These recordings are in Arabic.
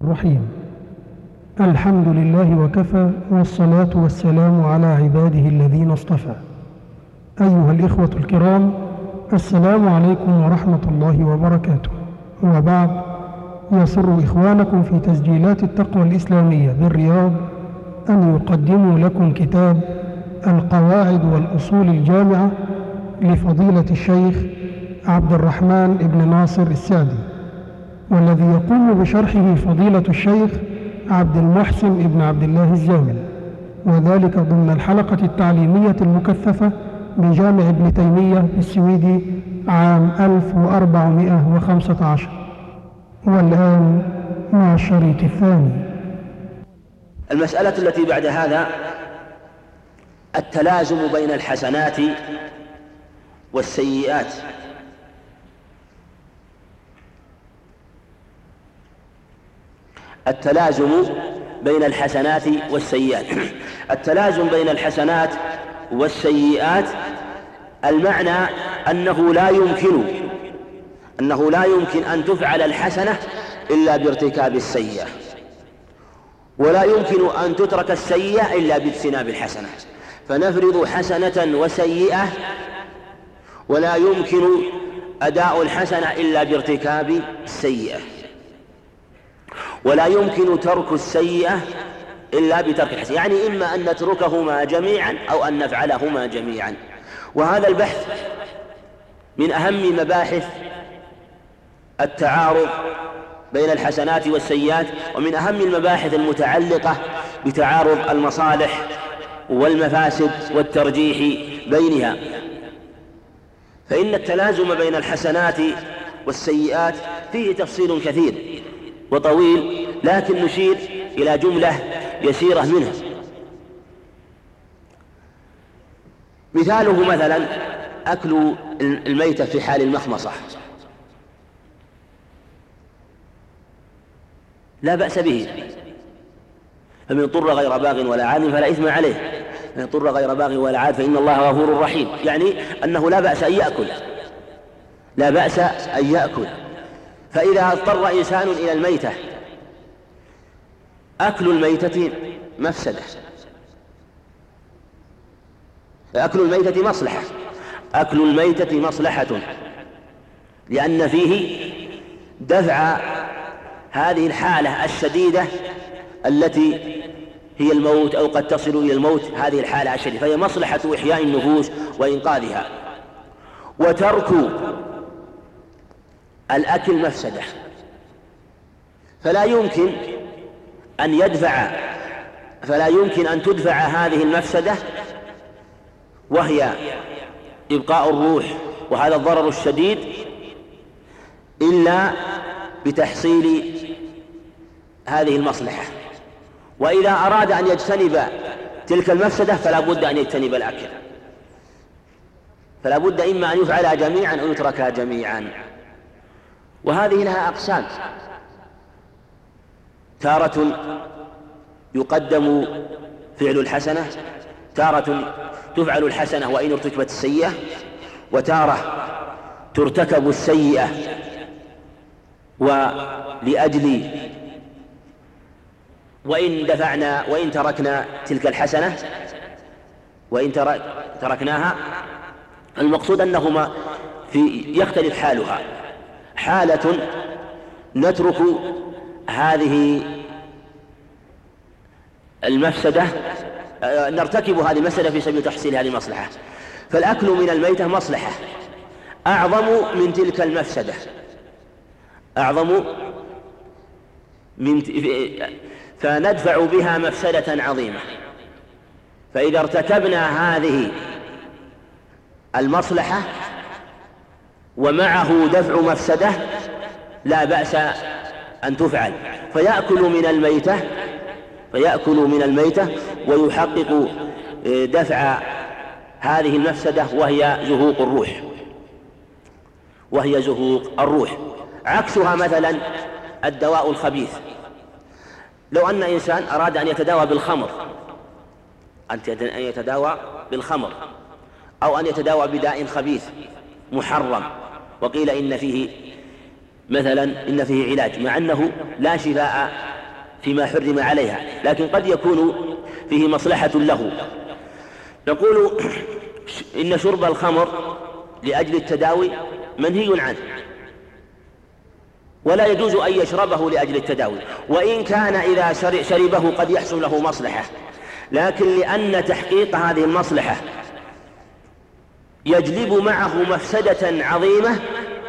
الرحيم. الحمد لله وكفى، والصلاة والسلام على عباده الذين اصطفى. أيها الإخوة الكرام، السلام عليكم ورحمة الله وبركاته. وبعد، يسر إخوانكم في تسجيلات التقوى الإسلامية بالرياض أن يقدموا لكم كتاب القواعد والأصول الجامعة لفضيلة الشيخ عبد الرحمن بن ناصر السعدي، والذي يقوم بشرحه فضيلة الشيخ عبد المحسن بن عبد الله الزامل، وذلك ضمن الحلقة التعليمية المكثفة بجامع ابن تيمية بالسويدي عام 1415. والآن مع الشريط الثاني. المسألة التي بعد هذا التلازم بين الحسنات والسيئات. التلازم بين الحسنات والسيئات. التلازم بين الحسنات والسيئات المعنى أنه لا يمكن أن تفعل الحسنة إلا بارتكاب السيئة، ولا يمكن أن تترك السيئة إلا باجتناب الحسنة. فنفرض حسنة وسيئة، ولا يمكن أداء الحسنة إلا بارتكاب السيئة، ولا يمكن ترك السيئة إلا بترك الحسنة. يعني إما أن نتركهما جميعا أو أن نفعلهما جميعا. وهذا البحث من أهم مباحث التعارض بين الحسنات والسيئات، ومن أهم المباحث المتعلقة بتعارض المصالح والمفاسد والترجيح بينها. فإن التلازم بين الحسنات والسيئات فيه تفصيل كثير وطويل، لكن نشير إلى جملة يسيرة منه. مثاله مثلا أكل الميتة في حال المخمصة لا بأس به، فمن اضطر غير باغ ولا عاد فلا إثم عليه، من اضطر غير باغ ولا عاد فإن الله غفور رحيم. يعني أنه لا بأس أن يأكل. فإذا اضطر إنسان إلى الميتة، أكل الميتة مفسدة، أكل الميتة مصلحة، لأن فيه دفع هذه الحالة الشديدة التي هي الموت أو قد تصل إلى الموت. هذه الحالة الشديدة فهي مصلحة إحياء النفوس وإنقاذها. وترك الأكل مفسدة، فلا يمكن أن تدفع هذه المفسدة، وهي إبقاء الروح وهذا الضرر الشديد، إلا بتحصيل هذه المصلحة. وإذا أراد أن يجتنب تلك المفسدة فلا بد أن يجتنب الأكل، فلا بد إما أن يفعل جميعا أو يترك جميعا. وهذه لها أقسام: تارة يقدم فعل الحسنة، تارة تفعل الحسنة وإن ارتكبت السيئة، وتارة ترتكب السيئة ولأجل وإن تركنا تلك الحسنة وإن تركناها. المقصود أنهما يختلف حالها. حالة نترك هذه المفسدة، نرتكب هذه المفسدة في سبيل تحصيل هذه المصلحة. فالأكل من الميتة مصلحة أعظم من تلك المفسدة، فندفع بها مفسدة عظيمة. فإذا ارتكبنا هذه المصلحة ومعه دفع مفسدة لا بأس أن تفعل، فيأكل من الميتة ويحقق دفع هذه المفسدة وهي زهوق الروح. عكسها مثلا الدواء الخبيث. لو أن إنسان أراد أن يتداوى بالخمر أو أن يتداوى بداء خبيث محرم، وقيل إن فيه علاج، مع أنه لا شفاء فيما حرم عليها، لكن قد يكون فيه مصلحة له. نقول إن شرب الخمر لأجل التداوي منهي عنه، ولا يجوز أن يشربه لأجل التداوي، وإن كان إذا شربه قد يحصل له مصلحة، لكن لأن تحقيق هذه المصلحة يجلب معه مفسدة عظيمة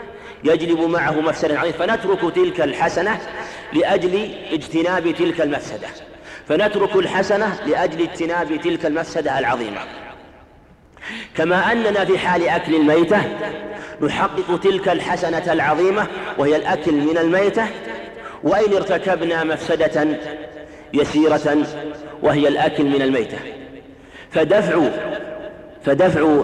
فنترك تلك الحسنة لأجل اجتناب تلك المفسدة، فنترك الحسنة لأجل اجتناب تلك المفسدة العظيمة. كما أننا في حال أكل الميتة نحقق تلك الحسنة العظيمة وهي الأكل من الميتة، وإن ارتكبنا مفسدة يسيرة وهي الأكل من الميتة، فدفع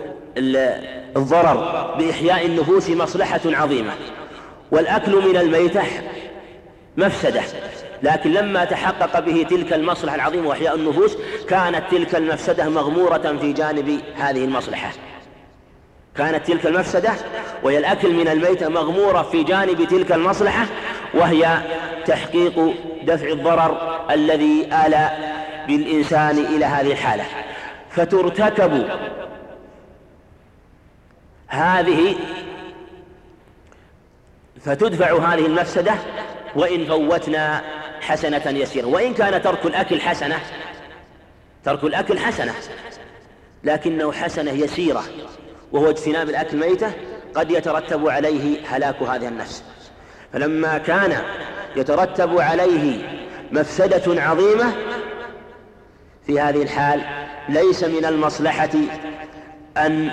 الضرر بإحياء النفوس مصلحة عظيمة، والأكل من الميتة مفسدة، لكن لما تحقق به تلك المصلحة العظيمة وإحياء النفوس كانت تلك المفسدة مغمورة في جانب هذه المصلحة، كانت تلك المفسدة وهي الأكل من الميتة مغمورة في جانب تلك المصلحة، وهي تحقيق دفع الضرر الذي آل بالإنسان إلى هذه الحالة، فتدفع هذه المفسدة وإن فوتنا حسنة يسيرة. وإن كان ترك الأكل حسنة لكنه حسنة يسيرة وهو اجتناب الأكل ميتة، قد يترتب عليه هلاك هذه النفس. فلما كان يترتب عليه مفسدة عظيمة في هذه الحال ليس من المصلحة أن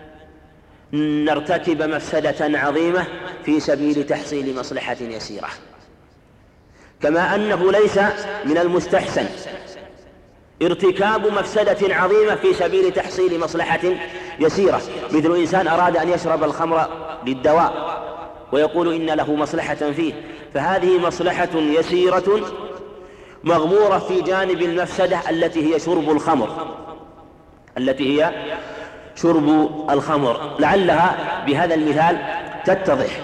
نرتكب مفسدة عظيمة في سبيل تحصيل مصلحة يسيرة، كما أنه ليس من المستحسن ارتكاب مفسدة عظيمة في سبيل تحصيل مصلحة يسيرة، مثل إنسان أراد أن يشرب الخمر للدواء ويقول إن له مصلحة فيه، فهذه مصلحة يسيرة مغمورة في جانب المفسدة التي هي شرب الخمر. لعلها بهذا المثال تتضح.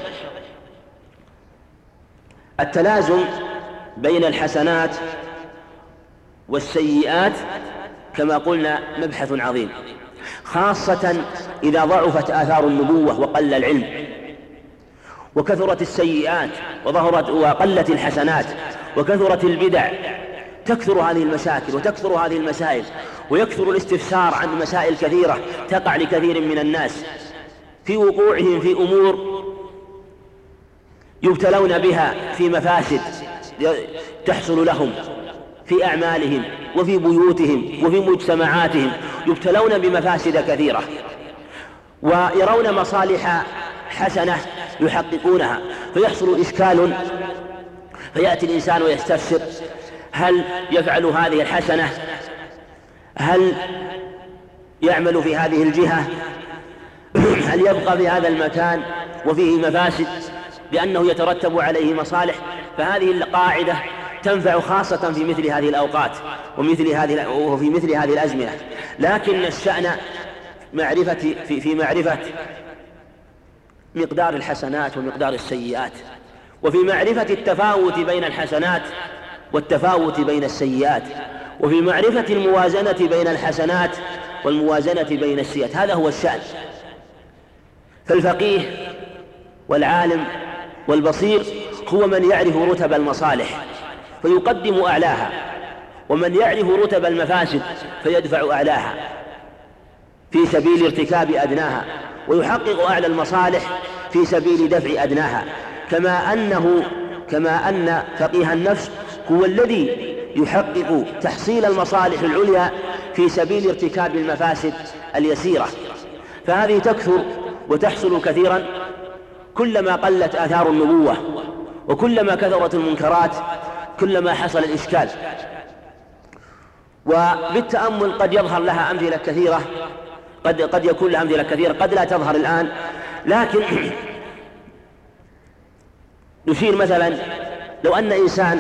التلازم بين الحسنات والسيئات كما قلنا مبحث عظيم، خاصة إذا ضعفت آثار النبوة وقل العلم وكثرت السيئات وقلت الحسنات وكثرت البدع، تكثر هذه المشاكل وتكثر هذه المسائل، ويكثر الاستفسار عن مسائل كثيرة تقع لكثير من الناس في وقوعهم في أمور يبتلون بها، في مفاسد تحصل لهم في أعمالهم وفي بيوتهم وفي مجتمعاتهم، يبتلون بمفاسد كثيرة ويرون مصالح حسنة يحققونها، فيحصل إشكال، فيأتي الإنسان ويستفسر: هل يفعل هذه الحسنة؟ هل يعمل في هذه الجهة؟ هل يبقى في هذا المكان وفيه مفاسد لأنه يترتب عليه مصالح؟ فهذه القاعدة تنفع خاصة في مثل هذه الأوقات وفي مثل هذه الأزمنة، لكن الشأن في معرفة مقدار الحسنات ومقدار السيئات، وفي معرفة التفاوت بين الحسنات والتفاوت بين السيئات، وفي معرفة الموازنة بين الحسنات والموازنة بين السيئات. هذا هو الشأن. فالفقيه والعالم والبصير هو من يعرف رتب المصالح فيقدم أعلاها، ومن يعرف رتب المفاسد فيدفع أعلاها في سبيل ارتكاب أدناها، ويحقق أعلى المصالح في سبيل دفع أدناها، كما أن فقيه النفس هو الذي يحقق تحصيل المصالح العليا في سبيل ارتكاب المفاسد اليسيرة. فهذه تكثر وتحصل كثيرا كلما قلت آثار النبوة، وكلما كثرت المنكرات كلما حصل الإشكال. وبالتأمل قد يظهر لها أمثلة كثيرة، قد يكون لها أمثلة كثيرة، قد لا تظهر الآن، لكن نشير مثلا: لو أن إنسان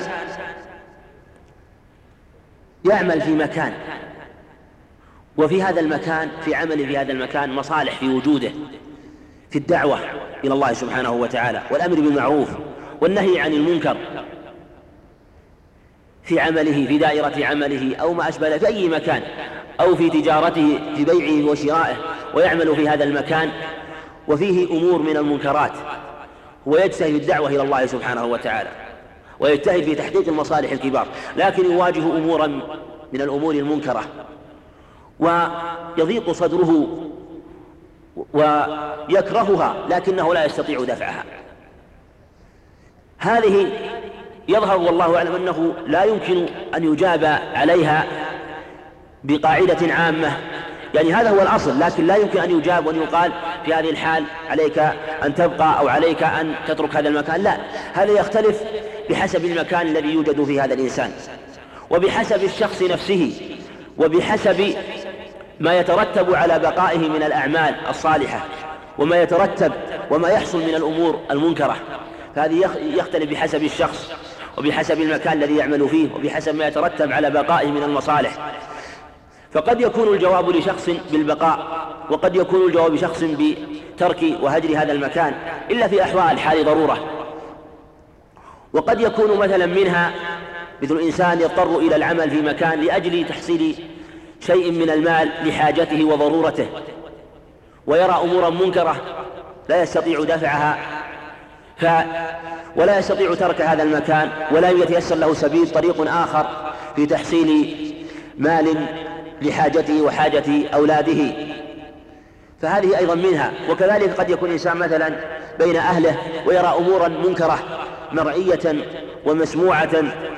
يعمل في مكان، وفي هذا المكان في عمل في هذا المكان مصالح في وجوده، في الدعوة إلى الله سبحانه وتعالى والأمر بالمعروف والنهي عن المنكر، في عمله في دائرة عمله أو ما أشبه في أي مكان، أو في تجارته في بيعه وشرائه ويعمل في هذا المكان وفيه أمور من المنكرات، ويجتهد الدعوة إلى الله سبحانه وتعالى ويجتهد في تحقيق المصالح الكبار، لكن يواجه أمورا من الأمور المنكرة ويضيق صدره ويكرهها لكنه لا يستطيع دفعها. هذه يظهر والله أعلم أنه لا يمكن أن يجاب عليها بقاعدة عامة، يعني هذا هو الأصل، لكن لا يمكن أن يجاب وأن يقال في هذه الحال عليك أن تبقى أو عليك أن تترك هذا المكان. لا، هذا يختلف بحسب المكان الذي يوجد فيه هذا الإنسان، وبحسب الشخص نفسه، وبحسب ما يترتب على بقائه من الأعمال الصالحة، وما يترتب وما يحصل من الأمور المنكرة. فهذه يختلف بحسب الشخص وبحسب المكان الذي يعمل فيه وبحسب ما يترتب على بقائه من المصالح. فقد يكون الجواب لشخص بالبقاء، وقد يكون الجواب لشخص بترك وهجر هذا المكان إلا في أحوال الحال ضرورة. وقد يكون مثلا منها مثل إنسان يضطر إلى العمل في مكان لأجل تحصيل شيء من المال لحاجته وضرورته، ويرى أمورا منكرة لا يستطيع دفعها ولا يستطيع ترك هذا المكان، ولا يتيسر له سبيل طريق آخر في تحصيل مال لحاجته وحاجة أولاده، فهذه أيضا منها. وكذلك قد يكون إنسان مثلا بين أهله ويرى أمورا منكرة مرئية ومسموعة،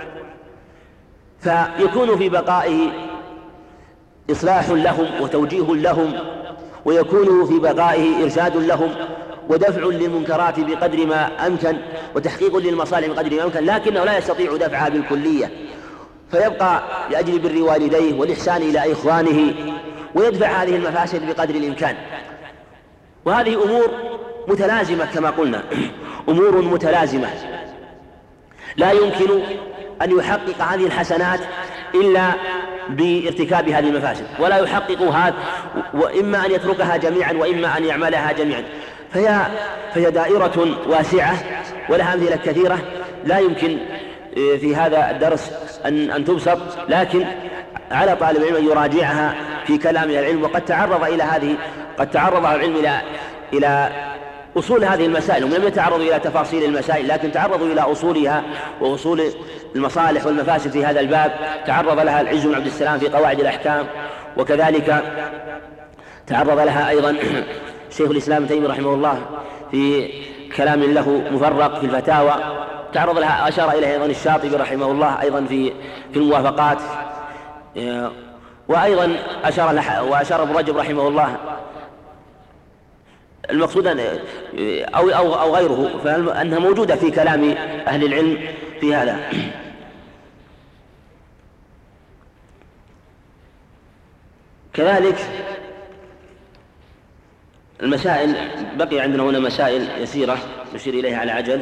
فيكون في بقائه إصلاح لهم وتوجيه لهم، ويكون في بقائه إرشاد لهم ودفع للمنكرات بقدر ما أمكن وتحقيق للمصالح بقدر ما أمكن، لكنه لا يستطيع دفعها بالكلية، فيبقى لأجل بر والديه والإحسان إلى إخوانه ويدفع هذه المفاسد بقدر الإمكان. وهذه أمور متلازمة كما قلنا، أمور متلازمة لا يمكن أن يحقق هذه الحسنات إلا بارتكاب هذه المفاسد، ولا يحقق هذا وإما أن يتركها جميعا وإما أن يعملها جميعا. فهي دائرة واسعة ولها أمثلة كثيرة لا يمكن في هذا الدرس أن تبسط، لكن على طالب العلم أن يراجعها في كلام العلم. وقد تعرض إلى هذه، قد تعرض العلم إلى أصول هذه المسائل، ولم يتعرضوا إلى تفاصيل المسائل، لكن تعرضوا إلى أصولها وأصول المصالح والمفاسد في هذا الباب. تعرض لها العز بن عبد السلام في قواعد الأحكام، وكذلك تعرض لها أيضا شيخ الإسلام ابن تيمية رحمه الله في كلام له مفرق في الفتاوى. تعرض لها أشار إليها أيضا الشاطبي رحمه الله أيضا في الموافقات، وأيضا وأشار ابن رجب رحمه الله. المقصود أو غيره، فأنها موجودة في كلام أهل العلم في هذا. كذلك المسائل، بقي عندنا هنا مسائل يسيرة نشير إليها على عجل.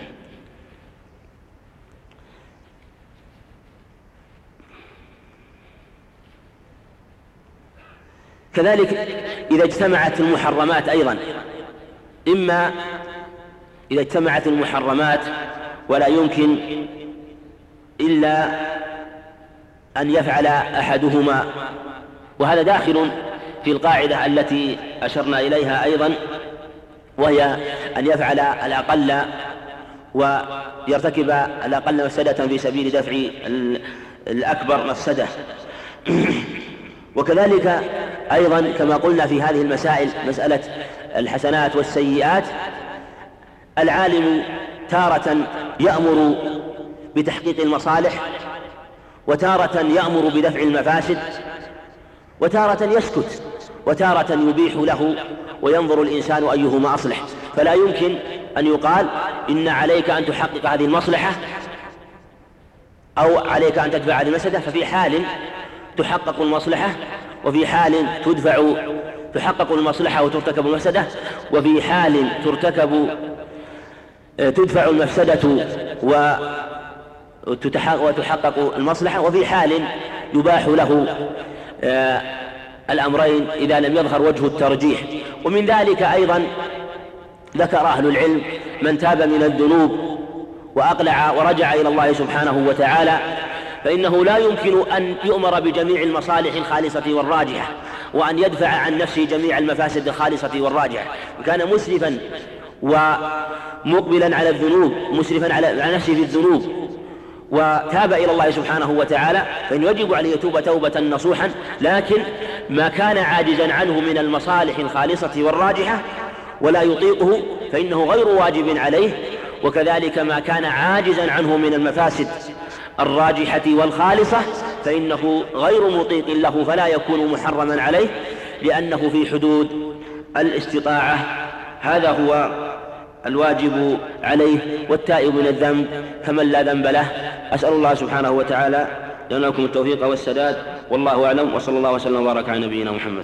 كذلك إذا اجتمعت المحرمات أيضا، إما إذا اجتمعت المحرمات ولا يمكن إلا أن يفعل أحدهما، وهذا داخل في القاعدة التي أشرنا إليها أيضا، وهي أن يفعل الأقل ويرتكب الأقل مفسدة في سبيل دفع الأكبر مفسدة. وكذلك أيضا كما قلنا في هذه المسائل، مسألة الحسنات والسيئات، العالم تارة يأمر بتحقيق المصالح، وتارة يأمر بدفع المفاسد، وتارة يسكت، وتارة يبيح له، وينظر الإنسان أيهما أصلح. فلا يمكن أن يقال إن عليك أن تحقق هذه المصلحة أو عليك أن تدفع هذه المفسدة، ففي حال تحقق المصلحة، وفي حال تحقق المصلحة وترتكب المفسدة، وفي حال تدفع المفسدة وتحقق المصلحة، وفي حال يباح له الأمرين إذا لم يظهر وجه الترجيح. ومن ذلك أيضا ذكر أهل العلم من تاب من الذنوب وأقلع ورجع إلى الله سبحانه وتعالى فإنه لا يمكن أن يؤمر بجميع المصالح الخالصة والراجحة وأن يدفع عن نفسه جميع المفاسد الخالصة والراجحة. كان مسرفا ومقبلا على الذنوب، مسرفا على نفسه في الذنوب وتاب إلى الله سبحانه وتعالى، فإنه يجب عليه يتوب توبة نصوحا. لكن ما كان عاجزا عنه من المصالح الخالصة والراجحة ولا يطيقه فإنه غير واجب عليه، وكذلك ما كان عاجزا عنه من المفاسد الراجحة والخالصة فإنه غير مطيق له فلا يكون محرما عليه لأنه في حدود الاستطاعة. هذا هو الواجب عليه، والتائب من الذنب كمن لا ذنب له. أسأل الله سبحانه وتعالى لكم التوفيق والسداد، والله أعلم، وصلى الله وسلم وبارك على نبينا محمد.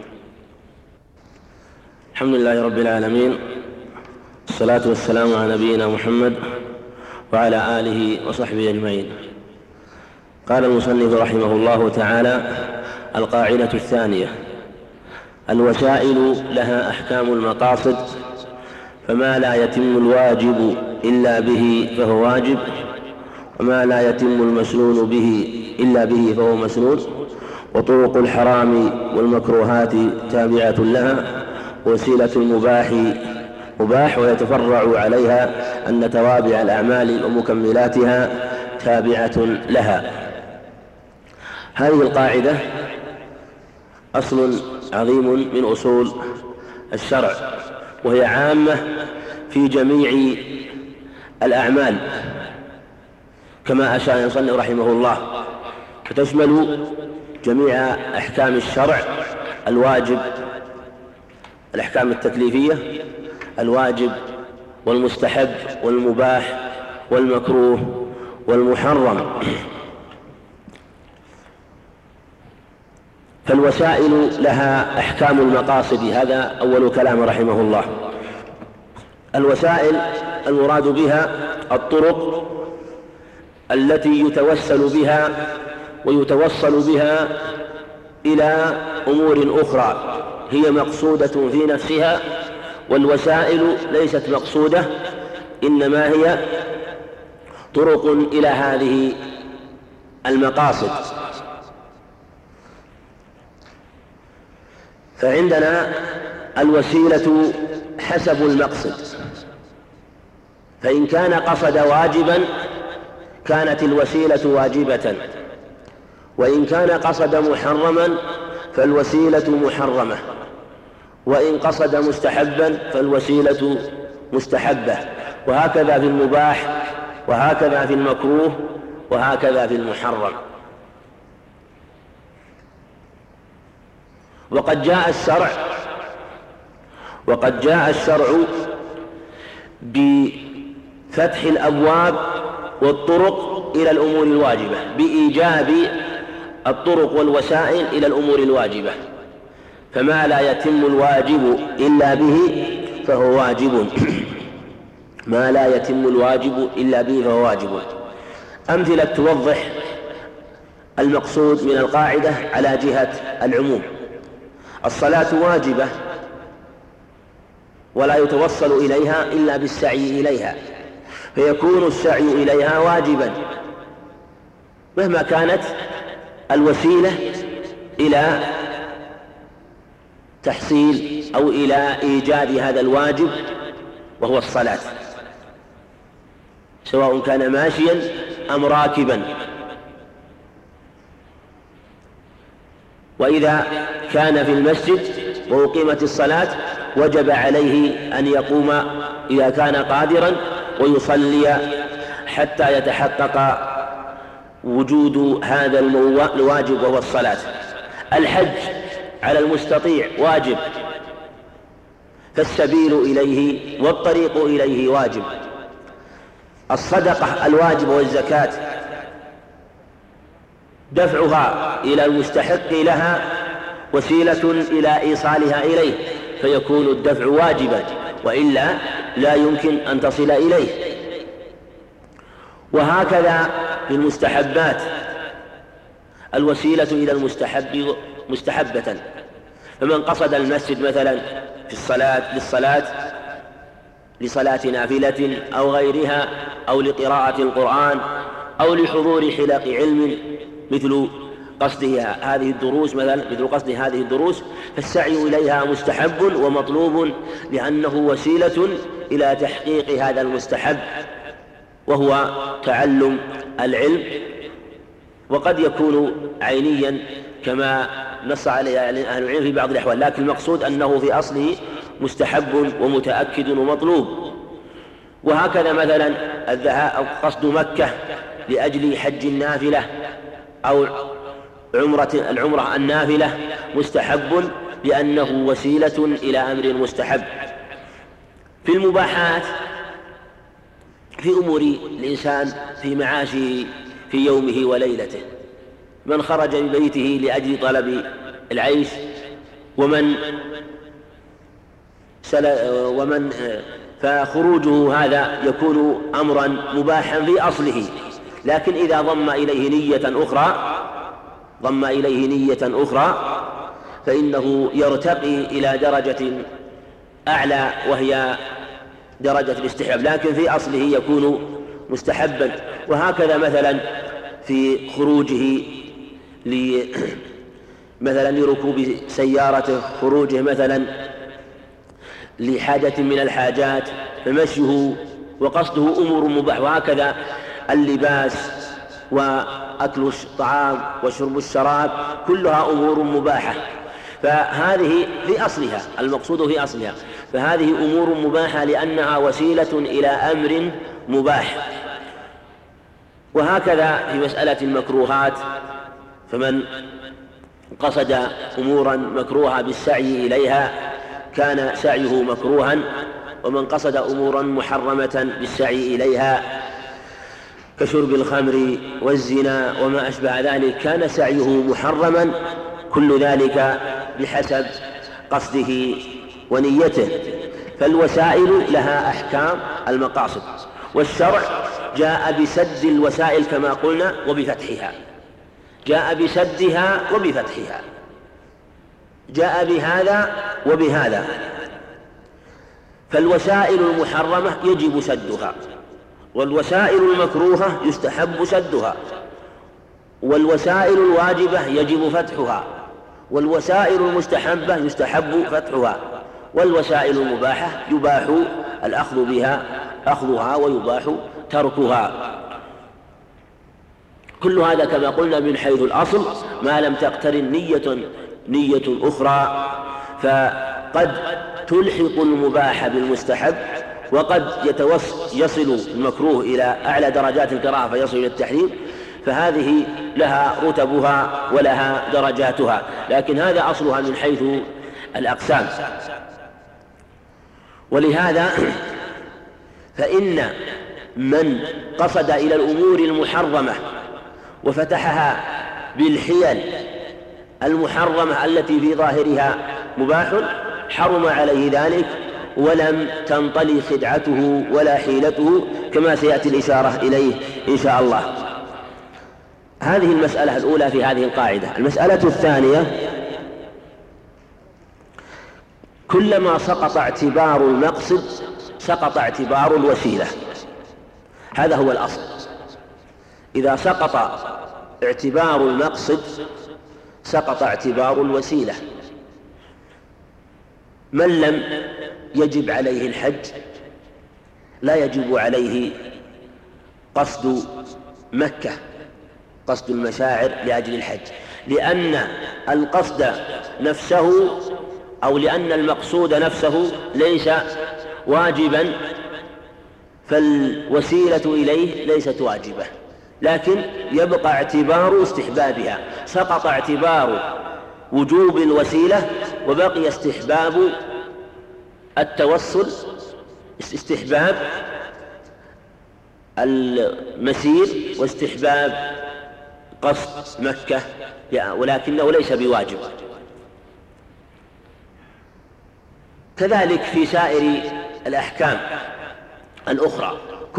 الحمد لله رب العالمين، الصلاة والسلام على نبينا محمد وعلى آله وصحبه أجمعين. قال المصنف رحمه الله تعالى: القاعدة الثانية: الوسائل لها أحكام المقاصد، فما لا يتم الواجب إلا به فهو واجب، وما لا يتم المسنون به إلا به فهو مسنون، وطرق الحرام والمكروهات تابعة لها، وسيلة المباح مباح، ويتفرع عليها أن توابع الأعمال ومكملاتها تابعة لها. هذه القاعدة أصل عظيم من أصول الشرع، وهي عامة في جميع الأعمال كما أشار المصنف رحمه الله، فتشمل جميع أحكام الشرع: الواجب، الأحكام التكليفية، الواجب والمستحب والمباح والمكروه والمحرم. فالوسائل لها أحكام المقاصد، هذا أول كلام رحمه الله. الوسائل المراد بها الطرق التي يتوسل بها ويتوصل بها إلى أمور أخرى هي مقصودة في نفسها، والوسائل ليست مقصودة، إنما هي طرق إلى هذه المقاصد. فعندنا الوسيلة حسب المقصد، فإن كان قصد واجبا كانت الوسيلة واجبة، وإن كان قصد محرما فالوسيلة محرمة، وإن قصد مستحبا فالوسيلة مستحبة، وهكذا في المباح، وهكذا في المكروه، وهكذا في المحرم. وقد جاء الشرع بفتح الأبواب والطرق إلى الأمور الواجبة، بإيجاب الطرق والوسائل إلى الأمور الواجبة، فما لا يتم الواجب إلا به فهو واجب. ما لا يتم الواجب إلا به فهو واجب. أمثلة توضح المقصود من القاعدة على جهة العموم: الصلاة واجبة ولا يتوصل إليها إلا بالسعي إليها، فيكون السعي إليها واجبا مهما كانت الوسيلة إلى تحصيل أو إلى إيجاد هذا الواجب، وهو الصلاة، سواء كان ماشيا أم راكبا. وإذا كان في المسجد وأقيمت الصلاة وجب عليه أن يقوم إذا كان قادرا ويصلي حتى يتحقق وجود هذا الواجب وهو الصلاة. الحج على المستطيع واجب، فالسبيل إليه والطريق إليه واجب. الصدقة الواجب والزكاة دفعها إلى المستحق لها وسيلة إلى إيصالها إليه، فيكون الدفع واجبا، وإلا لا يمكن أن تصل إليه. وهكذا في المستحبات، الوسيلة إلى المستحب مستحبة، فمن قصد المسجد مثلا في لصلاة نافلة أو غيرها، أو لقراءة القرآن، أو لحضور حلق علم، مثل قصدها هذه الدروس فالسعي إليها مستحب ومطلوب لأنه وسيلة إلى تحقيق هذا المستحب وهو تعلم العلم، وقد يكون عينيا كما نص عليه أهل العلم في بعض الأحوال، لكن المقصود أنه في أصله مستحب ومتأكد ومطلوب. وهكذا مثلا قصد مكة لأجل حج النافلة أو العمرة النافلة مستحب لأنه وسيلة إلى أمر مستحب. في المباحات في أمور الإنسان في معاشه في يومه وليلته، من خرج من بيته لأجل طلب العيش فخروجه هذا يكون أمرا مباحا في أصله، لكن إذا ضم إليه نية أخرى فإنه يرتقي إلى درجة أعلى وهي درجة الاستحباب، لكن في أصله يكون مستحبا. وهكذا مثلا في خروجه مثلا لركوب سيارته، خروجه مثلا لحاجة من الحاجات فمشيه وقصده أمور مباح. وهكذا اللباس وأكل الطعام وشرب الشراب كلها أمور مباحة، فهذه في أصلها المقصود في أصلها، فهذه أمور مباحة لأنها وسيلة إلى أمر مباح. وهكذا في مسألة المكروهات، فمن قصد أمورا مكروهة بالسعي إليها كان سعيه مكروها، ومن قصد أمورا محرمة بالسعي إليها كشرب الخمر والزنا وما أشبه ذلك كان سعيه محرما، كل ذلك بحسب قصده ونيته. فالوسائل لها أحكام المقاصد، والشرع جاء بسد الوسائل كما قلنا وبفتحها، جاء بسدها وبفتحها، جاء بهذا وبهذا. فالوسائل المحرمة يجب سدها، والوسائل المكروهة يستحب سدها، والوسائل الواجبة يجب فتحها، والوسائل المستحبة يستحب فتحها، والوسائل المباحة يباح الأخذ بها أخذها ويباح تركها. كل هذا كما قلنا من حيث الأصل ما لم تقترن نية أخرى، فقد تلحق المباح بالمستحب، وقد يصل المكروه إلى أعلى درجات الكراهة فيصل إلى التحريم، فهذه لها رتبها ولها درجاتها، لكن هذا أصلها من حيث الأقسام. ولهذا فإن من قصد إلى الأمور المحرمة وفتحها بالحيل المحرمة التي في ظاهرها مباح حرم عليه ذلك، ولم تنطلي خدعته ولا حيلته كما سيأتي الإشارة إليه إن شاء الله. هذه المسألة الأولى في هذه القاعدة. المسألة الثانية: كلما سقط اعتبار المقصد سقط اعتبار الوسيلة. هذا هو الأصل. إذا سقط اعتبار المقصد سقط اعتبار الوسيلة. من لم يجب عليه الحج لا يجب عليه قصد مكة، قصد المشاعر لأجل الحج، لأن القصد نفسه أو لأن المقصود نفسه ليس واجبا، فالوسيلة إليه ليست واجبة، لكن يبقى اعتبار استحبابها. سقط اعتبار وجوب الوسيلة وبقي استحباب التوصل، استحباب المسير واستحباب قصد مكة، ولكنه ليس بواجب. كذلك في سائر الأحكام الأخرى،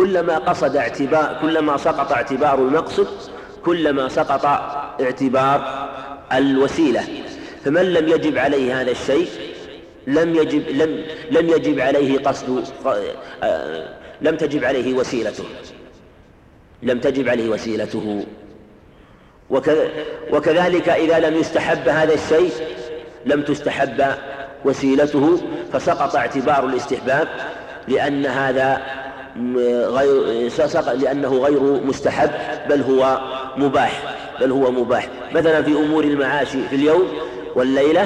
كلما سقط اعتبار المقصد كلما سقط اعتبار الوسيلة. فمن لم يجب عليه هذا الشيء لم يجب عليه لم تجب عليه وسيلته. وكذلك إذا لم يستحب هذا الشيء لم تستحب وسيلته فسقط اعتبار الاستحباب لأنه غير مستحب بل هو مباح. مثلا في أمور المعاش في اليوم والليلة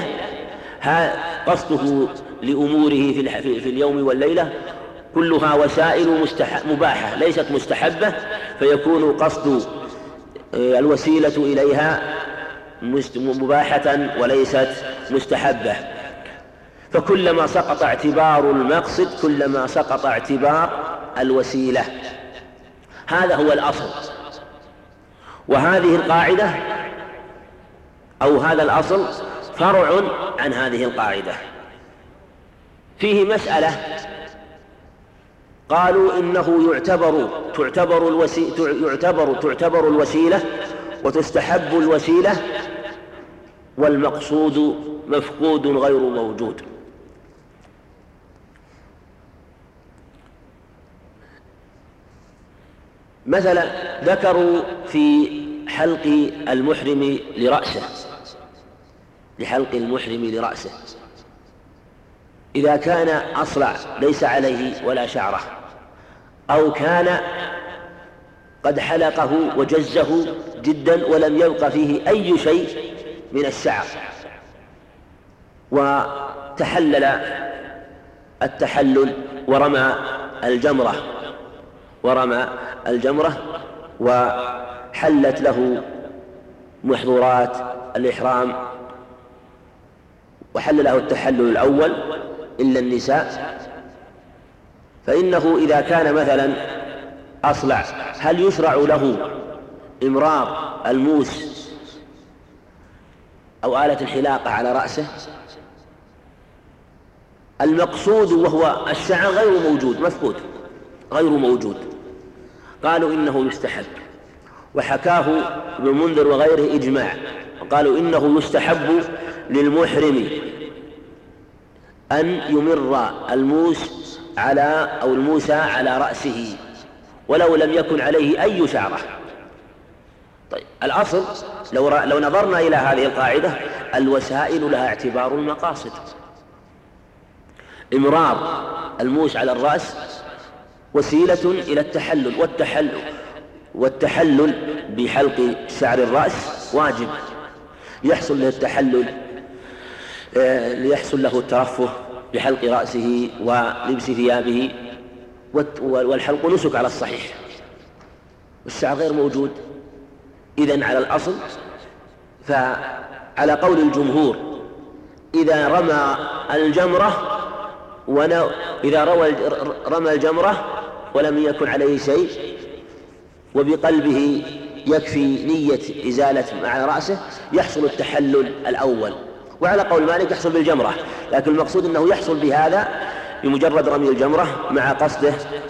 قصده لأموره في اليوم والليلة كلها وسائل مباحة ليست مستحبة، فيكون قصد الوسيلة إليها مباحة وليست مستحبة. فكلما سقط اعتبار المقصد كلما سقط اعتبار الوسيلة. هذا هو الأصل. وهذه القاعدة أو هذا الأصل فرع عن هذه القاعدة. فيه مسألة قالوا إنه تعتبر الوسيلة وتستحب الوسيلة والمقصود مفقود غير موجود. مثلا ذكروا في حلق المحرم لرأسه إذا كان أصلع ليس عليه ولا شعرة، أو كان قد حلقه وجزه جدا ولم يبق فيه أي شيء من الشعر، وتحلل التحلل ورمى الجمرة وحلت له محظورات الإحرام وحل له التحلل الأول إلا النساء، فإنه إذا كان مثلا أصلع هل يشرع له إمرار الموس أو آلة الحلاقة على رأسه؟ المقصود وهو الشعر غير موجود، مفقود غير موجود. قالوا إنه يستحب، وحكاه ابن المنذر وغيره إجماع، وقالوا إنه يستحب للمحرم أن يمر الموس على رأسه ولو لم يكن عليه أي شعرة. طيب الأصل لو نظرنا إلى هذه القاعدة الوسائل لها اعتبار المقاصد. إمرار الموس على الرأس وسيلة إلى التحلل، والتحلل بحلق شعر الرأس واجب يحصل له التحلل ليحصل له الترفه بحلق رأسه ولبس ثيابه، والحلق نسك على الصحيح، والشعر غير موجود. إذن على الأصل فعلى قول الجمهور إذا رمى الجمرة ولم يكن عليه شيء وبقلبه يكفي نية إزالة على رأسه يحصل التحلل الأول. وعلى قول مالك يحصل بالجمرة، لكن المقصود أنه يحصل بهذا بمجرد رمي الجمرة مع قصده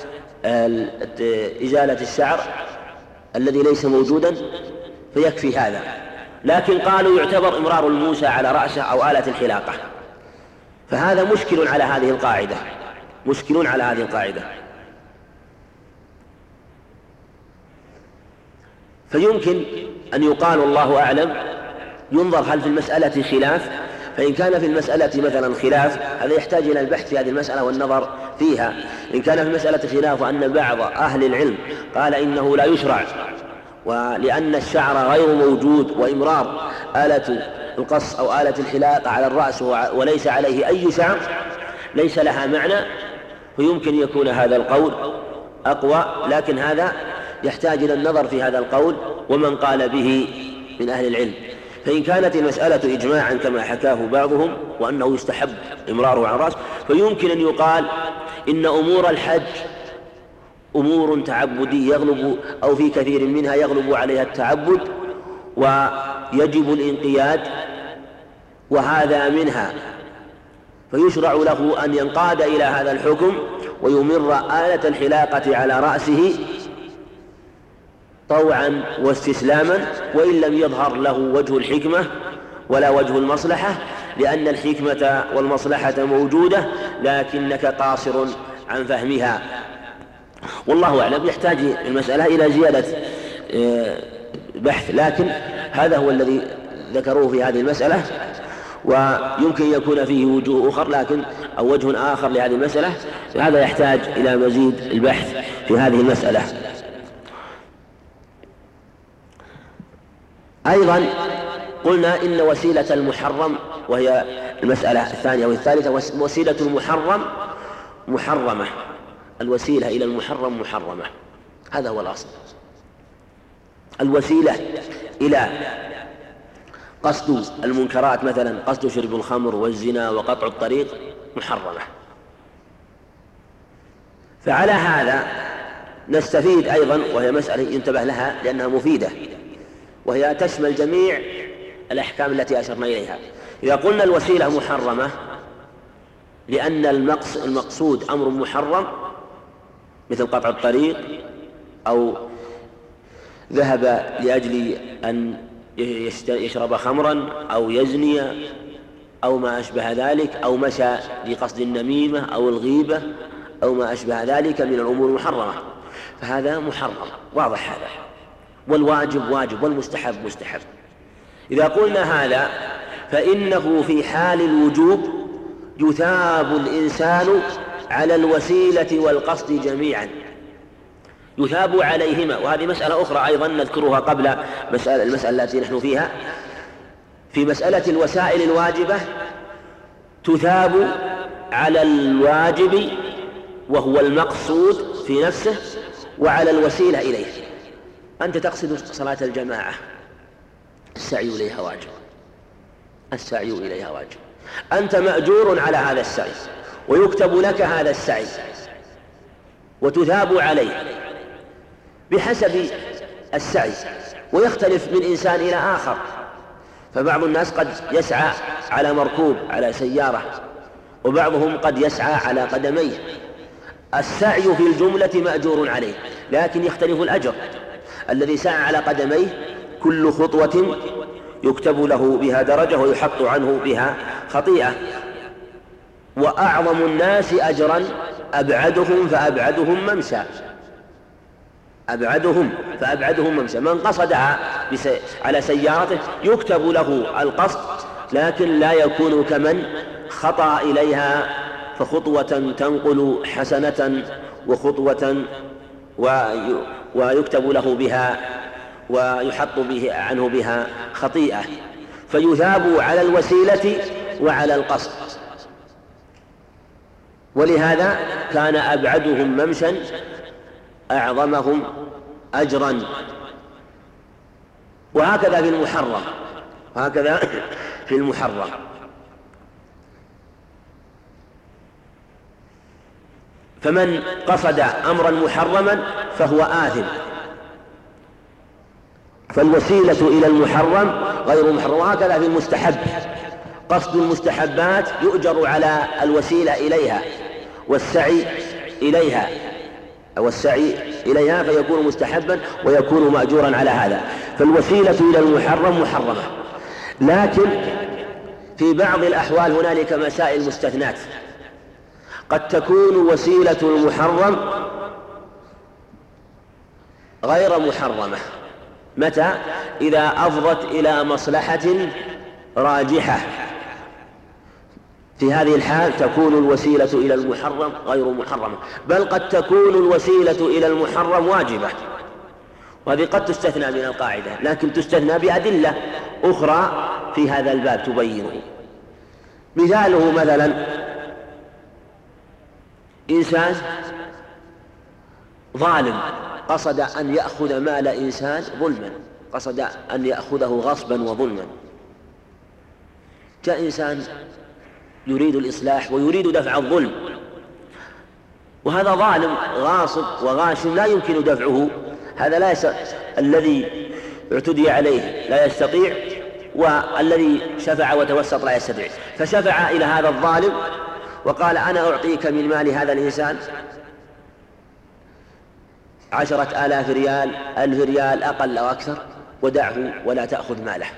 إزالة الشعر الذي ليس موجودا فيكفي هذا. لكن قالوا يعتبر إمرار الموسى على رأسه أو آلة الحلاقة، فهذا مشكل على هذه القاعدة. فيمكن أن يقال والله أعلم ينظر هل في المسألة خلاف، فإن كان في المسألة مثلا خلاف هذا يحتاج إلى البحث في هذه المسألة والنظر فيها. إن كان في المسألة خلاف وأن بعض أهل العلم قال إنه لا يشرع ولأن الشعر غير موجود وإمرار آلة القص أو آلة الحلاقة على الرأس وليس عليه أي شعر ليس لها معنى، ويمكن يكون هذا القول أقوى، لكن هذا يحتاج إلى النظر في هذا القول ومن قال به من أهل العلم. فإن كانت المسألة إجماعا كما حكاه بعضهم وأنه يستحب إمراره على الرأس، فيمكن أن يقال إن أمور الحج أمور تعبدية يغلب أو في كثير منها يغلب عليها التعبد ويجب الانقياد، وهذا منها، فيشرع له أن ينقاد إلى هذا الحكم ويمر آلة الحلاقة على رأسه طوعا واستسلاما، وإن لم يظهر له وجه الحكمة ولا وجه المصلحة، لأن الحكمة والمصلحة موجودة لكنك قاصر عن فهمها. والله أعلم، يحتاج المسألة إلى زيادة بحث، لكن هذا هو الذي ذكروه في هذه المسألة، ويمكن يكون فيه وجوه أخرى لكن أو وجه آخر لهذه المسألة، هذا يحتاج إلى مزيد البحث في هذه المسألة. أيضا قلنا إن وسيلة المحرم، وهي المسألة الثانية والثالثة، وسيلة المحرم محرمة، الوسيلة إلى المحرم محرمة، هذا هو الأصل. الوسيلة إلى قصد المنكرات مثلا قصد شرب الخمر والزنا وقطع الطريق محرمة. فعلى هذا نستفيد أيضا، وهي مسألة ينتبه لها لأنها مفيدة، وهي تشمل جميع الأحكام التي أشرنا إليها. إذا قلنا الوسيلة محرمة لأن المقصود أمر محرم مثل قطع الطريق أو ذهب لأجل أن يشرب خمرا أو يزني أو ما أشبه ذلك، أو مشى لقصد النميمة أو الغيبة أو ما أشبه ذلك من الأمور المحرمة، فهذا محرم واضح هذا، والواجب واجب والمستحب مستحب. إذا قلنا هذا فإنه في حال الوجوب يثاب الإنسان على الوسيلة والقصد جميعا، يثاب عليهما. وهذه مسألة أخرى أيضا نذكرها قبل المسألة التي نحن فيها. في مسألة الوسائل الواجبة تثاب على الواجب وهو المقصود في نفسه وعلى الوسيلة إليه. أنت تقصد صلاة الجماعة، السعي إليها واجب، السعي إليها واجب، أنت مأجور على هذا السعي ويكتب لك هذا السعي وتثاب عليه بحسب السعي، ويختلف من إنسان إلى آخر. فبعض الناس قد يسعى على مركوب على سيارة، وبعضهم قد يسعى على قدميه. السعي في الجملة مأجور عليه، لكن يختلف الأجر. الذي سعى على قدميه كل خطوة يكتب له بها درجة ويحط عنه بها خطيئة. وأعظم الناس أجرا أبعدهم فأبعدهم ممشى، أبعدهم فأبعدهم ممشى. من قصدها على سيارته يكتب له القصد، لكن لا يكون كمن خطأ إليها فخطوة تنقل حسنة وخطوة ويكتب له بها ويحط عنه بها خطيئة. فيثاب على الوسيلة وعلى القصد. ولهذا كان أبعدهم ممشى أعظمهم أجرا. وهكذا في المحرم، وهكذا في المحرم. فمن قصد أمرا محرما فهو آثم. فالوسيلة إلى المحرم غير محرم. وهكذا في المستحب، قصد المستحبات يؤجر على الوسيلة إليها والسعي إليها فيكون مستحبا ويكون مأجورا على هذا. فالوسيلة إلى المحرم محرمة. لكن في بعض الأحوال هنالك مسائل مستثنات. قد تكون وسيلة المحرم غير محرمة. متى؟ إذا أفضت إلى مصلحة راجحة، في هذه الحال تكون الوسيلة إلى المحرم غير محرمة، بل قد تكون الوسيلة إلى المحرم واجبة، وهذه قد تستثنى من القاعدة، لكن تستثنى بأدلة أخرى في هذا الباب تبينه. مثاله مثلا إنسان ظالم قصد أن يأخذ مال إنسان ظلما، قصد أن يأخذه غصبا وظلما. جاء إنسان يريد الإصلاح ويريد دفع الظلم، وهذا ظالم غاصب وغاشم لا يمكن دفعه، هذا الذي اعتدي عليه لا يستطيع، والذي شفع وتوسط لا يستطيع. فشفع إلى هذا الظالم وقال: أنا أعطيك من مال هذا الإنسان 10,000 ريال، 1,000 ريال أقل أو أكثر، ودعه ولا تأخذ ماله.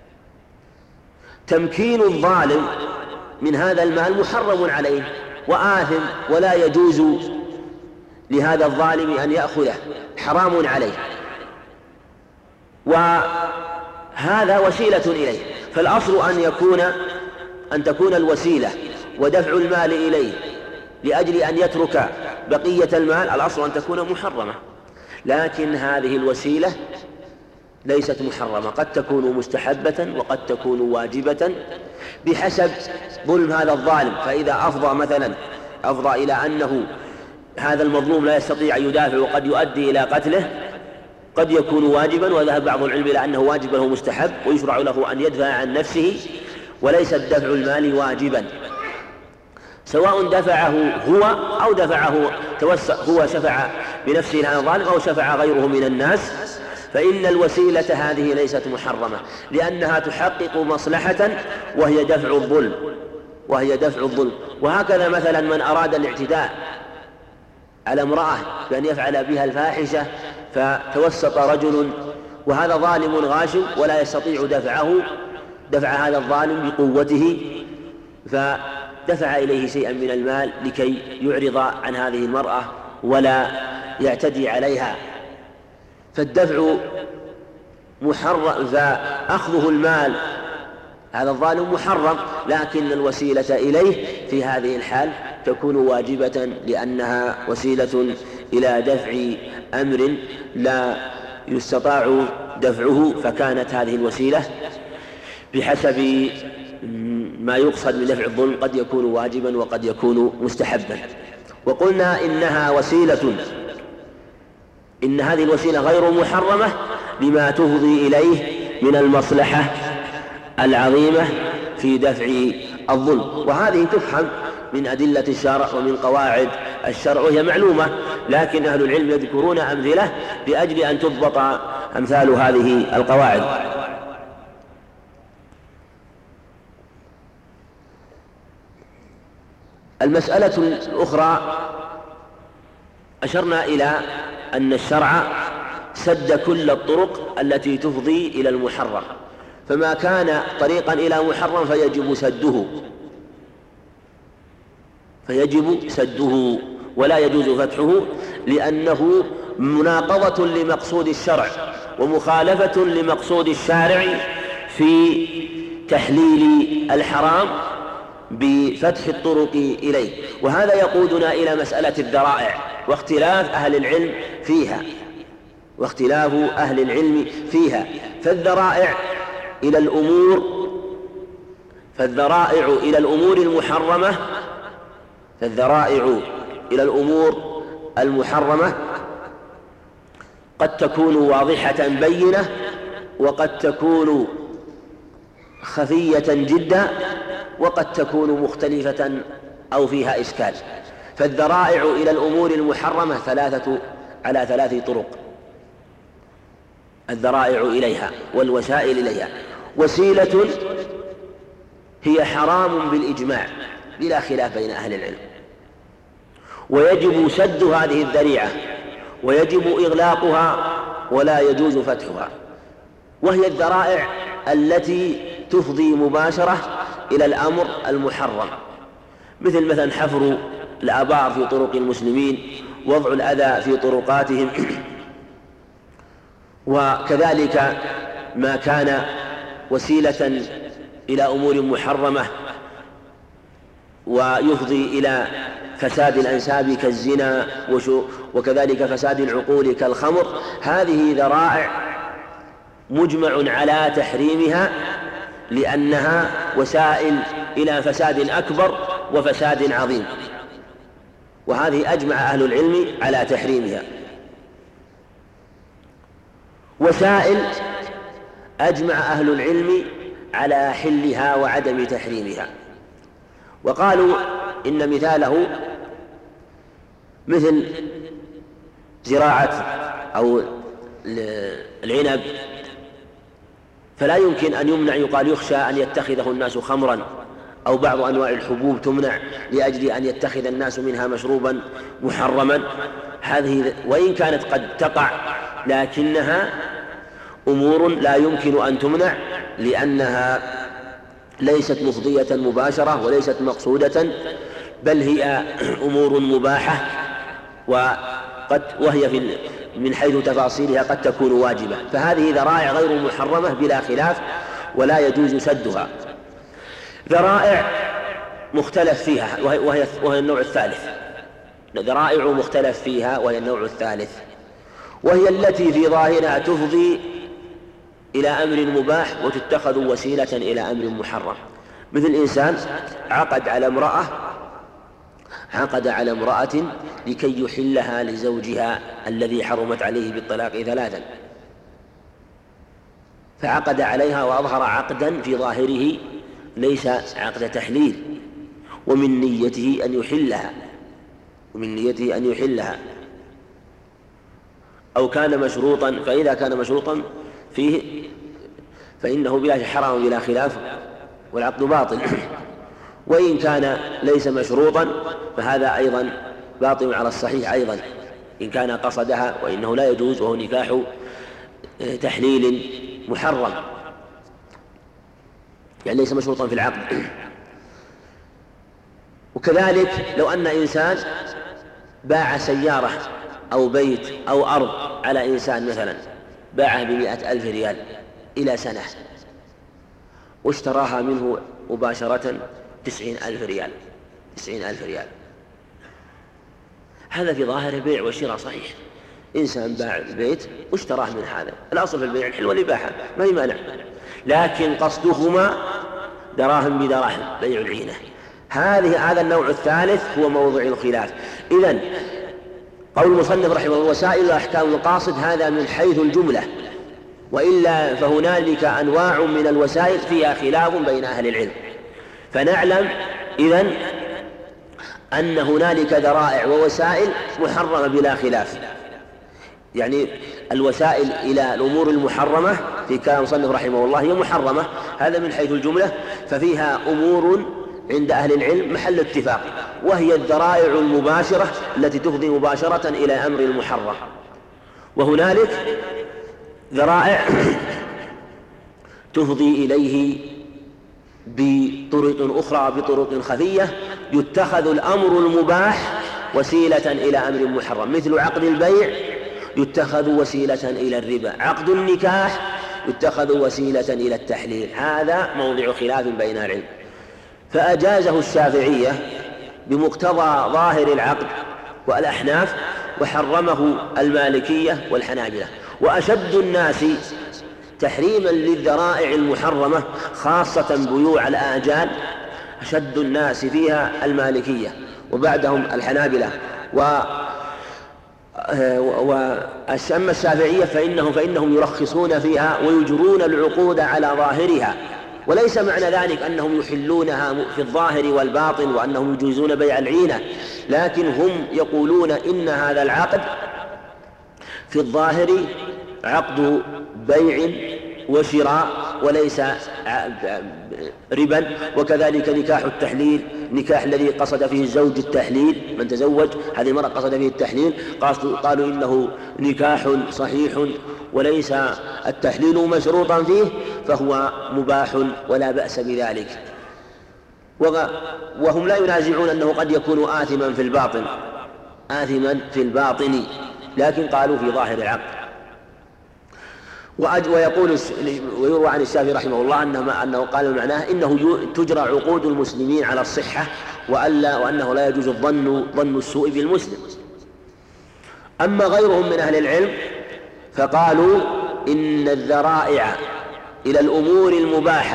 تمكين الظالم من هذا المال محرم عليه وآثم، ولا يجوز لهذا الظالم أن يأخذه، حرام عليه. وهذا هذا وسيلة إليه. فالأصل أن تكون الوسيلة ودفع المال إليه لأجل أن يترك بقية المال، الأصل أن تكون محرمة. لكن هذه الوسيلة ليست محرمة، قد تكون مستحبة وقد تكون واجبة بحسب ظلم هذا الظالم. فإذا أفضى إلى أنه هذا المظلوم لا يستطيع أن يدافع وقد يؤدي إلى قتله، قد يكون واجبا، وذهب بعض العلم إلى أنه واجب له مستحب ويشرع له أن يدفع عن نفسه، وليس دفع المال واجبا، سواء دفعه هو أو دفعه هو شفع بنفسه لهذا الظالم أو شفع غيره من الناس. فإن الوسيلة هذه ليست محرمة، لأنها تحقق مصلحة وهي دفع الظلم. وهكذا مثلا من أراد الاعتداء على امرأة بأن يفعل بها الفاحشة، فتوسط رجل وهذا ظالم غاشم ولا يستطيع دفع هذا الظالم بقوته، فدفع إليه شيئا من المال لكي يعرض عن هذه المرأة ولا يعتدي عليها، فالدفع محرم، فأخذه المال هذا الظالم محرم، لكن الوسيلة إليه في هذه الحال تكون واجبة، لأنها وسيلة إلى دفع أمر لا يستطاع دفعه، فكانت هذه الوسيلة بحسب ما يقصد من دفع الظلم قد يكون واجبا وقد يكون مستحبا. وقلنا إن هذه الوسيلة غير محرمة لما تفضي إليه من المصلحة العظيمة في دفع الظلم. وهذه تفهم من أدلة الشرع ومن قواعد الشرع وهي معلومة، لكن أهل العلم يذكرون أمثلة لأجل أن تضبط أمثال هذه القواعد. المسألة الأخرى أشرنا إلى أن الشرع سد كل الطرق التي تفضي إلى المحرم، فما كان طريقا إلى محرم فيجب سده ولا يجوز فتحه، لأنه مناقضة لمقصود الشرع ومخالفة لمقصود الشارع في تحليل الحرام بفتح الطرق إليه. وهذا يقودنا إلى مسألة الذرائع واختلاف أهل العلم فيها. فالذرائع إلى الأمور المحرمة قد تكون واضحة بينة، وقد تكون خفية جدا، وقد تكون مختلفة أو فيها إشكال. فالذرائع إلى الأمور المحرمة على 3 طرق. الذرائع إليها والوسائل إليها. وسيلة هي حرام بالإجماع بلا خلاف بين أهل العلم، ويجب سد هذه الذريعة ويجب إغلاقها ولا يجوز فتحها، وهي الذرائع التي تفضي مباشرة إلى الأمر المحرم، مثل حفر الآبار في طرق المسلمين، وضع الأذى في طرقاتهم، وكذلك ما كان وسيلة إلى أمور محرمة ويفضي إلى فساد الأنساب كالزنا، وكذلك فساد العقول كالخمر. هذه ذرائع مجمع على تحريمها، لأنها وسائل إلى فساد أكبر وفساد عظيم، وهذه أجمع أهل العلم على تحريمها. وسائل أجمع أهل العلم على حلها وعدم تحريمها، وقالوا إن مثاله مثل زراعة أو العنب، فلا يمكن أن يمنع، يقال يخشى أن يتخذه الناس خمرا، أو بعض أنواع الحبوب تمنع لأجل أن يتخذ الناس منها مشروبا محرما. هذه وإن كانت قد تقع، لكنها أمور لا يمكن أن تمنع، لأنها ليست مفضية مباشرة وليست مقصودة، بل هي أمور مباحة، وهي من حيث تفاصيلها قد تكون واجبة، فهذه ذرائع غير محرمة بلا خلاف ولا يجوز سدها. ذرائع مختلف فيها وهي النوع الثالث، ذرائع مختلف فيها وهي النوع الثالث، وهي التي في ظاهرها تفضي إلى أمر مباح وتتخذ وسيلة إلى أمر محرم. مثل إنسان عقد على امرأة لكي يحلها لزوجها الذي حرمت عليه بالطلاق 3، فعقد عليها وأظهر عقدا في ظاهره ليس عقد تحليل، ومن نيته أن يحلها أو كان مشروطا، فإذا كان مشروطا فيه فإنه بلا شك حرام بلا خلاف والعقد باطل، وإن كان ليس مشروطا فهذا أيضا باطل على الصحيح أيضا إن كان قصدها، وإنه لا يجوز وهو نكاح تحليل محرم، يعني ليس مشروطا في العقد. وكذلك لو أن إنسان باع سيارة أو بيت أو أرض على إنسان مثلا باعها ب100,000 ريال إلى سنة واشتراها منه مباشرة 90,000 ريال، هذا في ظاهر بيع وشراء صحيح، إنسان باع البيت واشتراه من هذا، الأصل في البيع الحل والإباحة ما هي مانع، لكن قصدهما دراهم بدراهم بيع العينة. هذا النوع الثالث هو موضع الخلاف. إذن قول المصنف رحمه الله وسائل أحكام القاصد هذا من حيث الجملة، وإلا فهنالك أنواع من الوسائل فيها خلاف بين أهل العلم. فنعلم إذن أن هنالك ذرائع ووسائل محرمة بلا خلاف، يعني الوسائل إلى الأمور المحرمة في كلام المصنف رحمه الله هي محرمة، هذا من حيث الجملة، ففيها أمور عند أهل العلم محل اتفاق، وهي الذرائع المباشرة التي تفضي مباشرة إلى أمر المحرم. وهنالك ذرائع تفضي إليه بطرق أخرى بطرق خفية، يتخذ الأمر المباح وسيلة إلى أمر محرم، مثل عقد البيع يتخذ وسيلة إلى الربا، عقد النكاح يتخذ وسيلة إلى التحليل. هذا موضع خلاف بين العلم، فأجازه الشافعية بمقتضى ظاهر العقد والأحناف، وحرمه المالكية والحنابلة. وأشد الناس تحريما للذرائع المحرمة خاصة بيوع الآجال، أشد الناس فيها المالكية وبعدهم الحنابلة، وأما الشافعية فإنهم يرخصون فيها ويجرون العقود على ظاهرها، وليس معنى ذلك أنهم يحلونها في الظاهر والباطن وأنهم يجوزون بيع العينة، لكن هم يقولون إن هذا العقد في الظاهر عقد بيع وشراء وليس ربا. وكذلك نكاح التحليل، نكاح الذي قصد فيه الزوج التحليل، من تزوج هذه المرأة قصد فيه التحليل، قالوا إنه نكاح صحيح وليس التحليل مشروطا فيه، فهو مباح ولا بأس بذلك. وهم لا ينازعون أنه قد يكون آثما في الباطن، لكن قالوا في ظاهر العقد. ويروى عن الشافعي رحمه الله أنه قال معناه إنه تجرى عقود المسلمين على الصحة، وأنه لا يجوز ظن السوء بالمسلم. أما غيرهم من أهل العلم فقالوا إن الذرائع إلى الأمور المباحة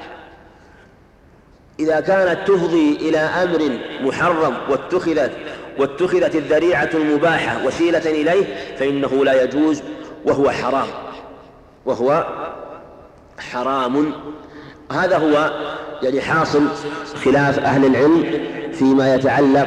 إذا كانت تفضي إلى أمر محرم واتخذت الذريعة المباحة وسيلة إليه فإنه لا يجوز وهو حرام. هذا هو يعني حاصل خلاف أهل العلم فيما يتعلق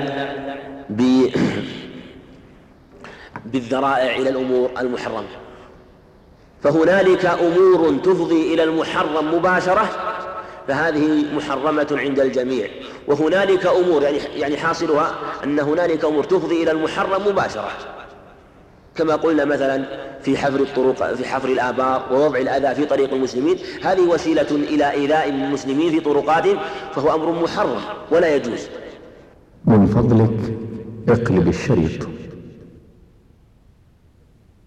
بالذرائع إلى الأمور المحرمة. فهنالك أمور تفضي إلى المحرم مباشرة فهذه محرمة عند الجميع، وهنالك أمور يعني حاصلها أن هنالك أمور تفضي إلى المحرم مباشرة، كما قلنا مثلا في حفر الآبار ووضع الأذى في طريق المسلمين، هذه وسيلة إلى إيذاء المسلمين في طرقاتهم، فهو أمر محرم ولا يجوز. من فضلك اقلب الشريط.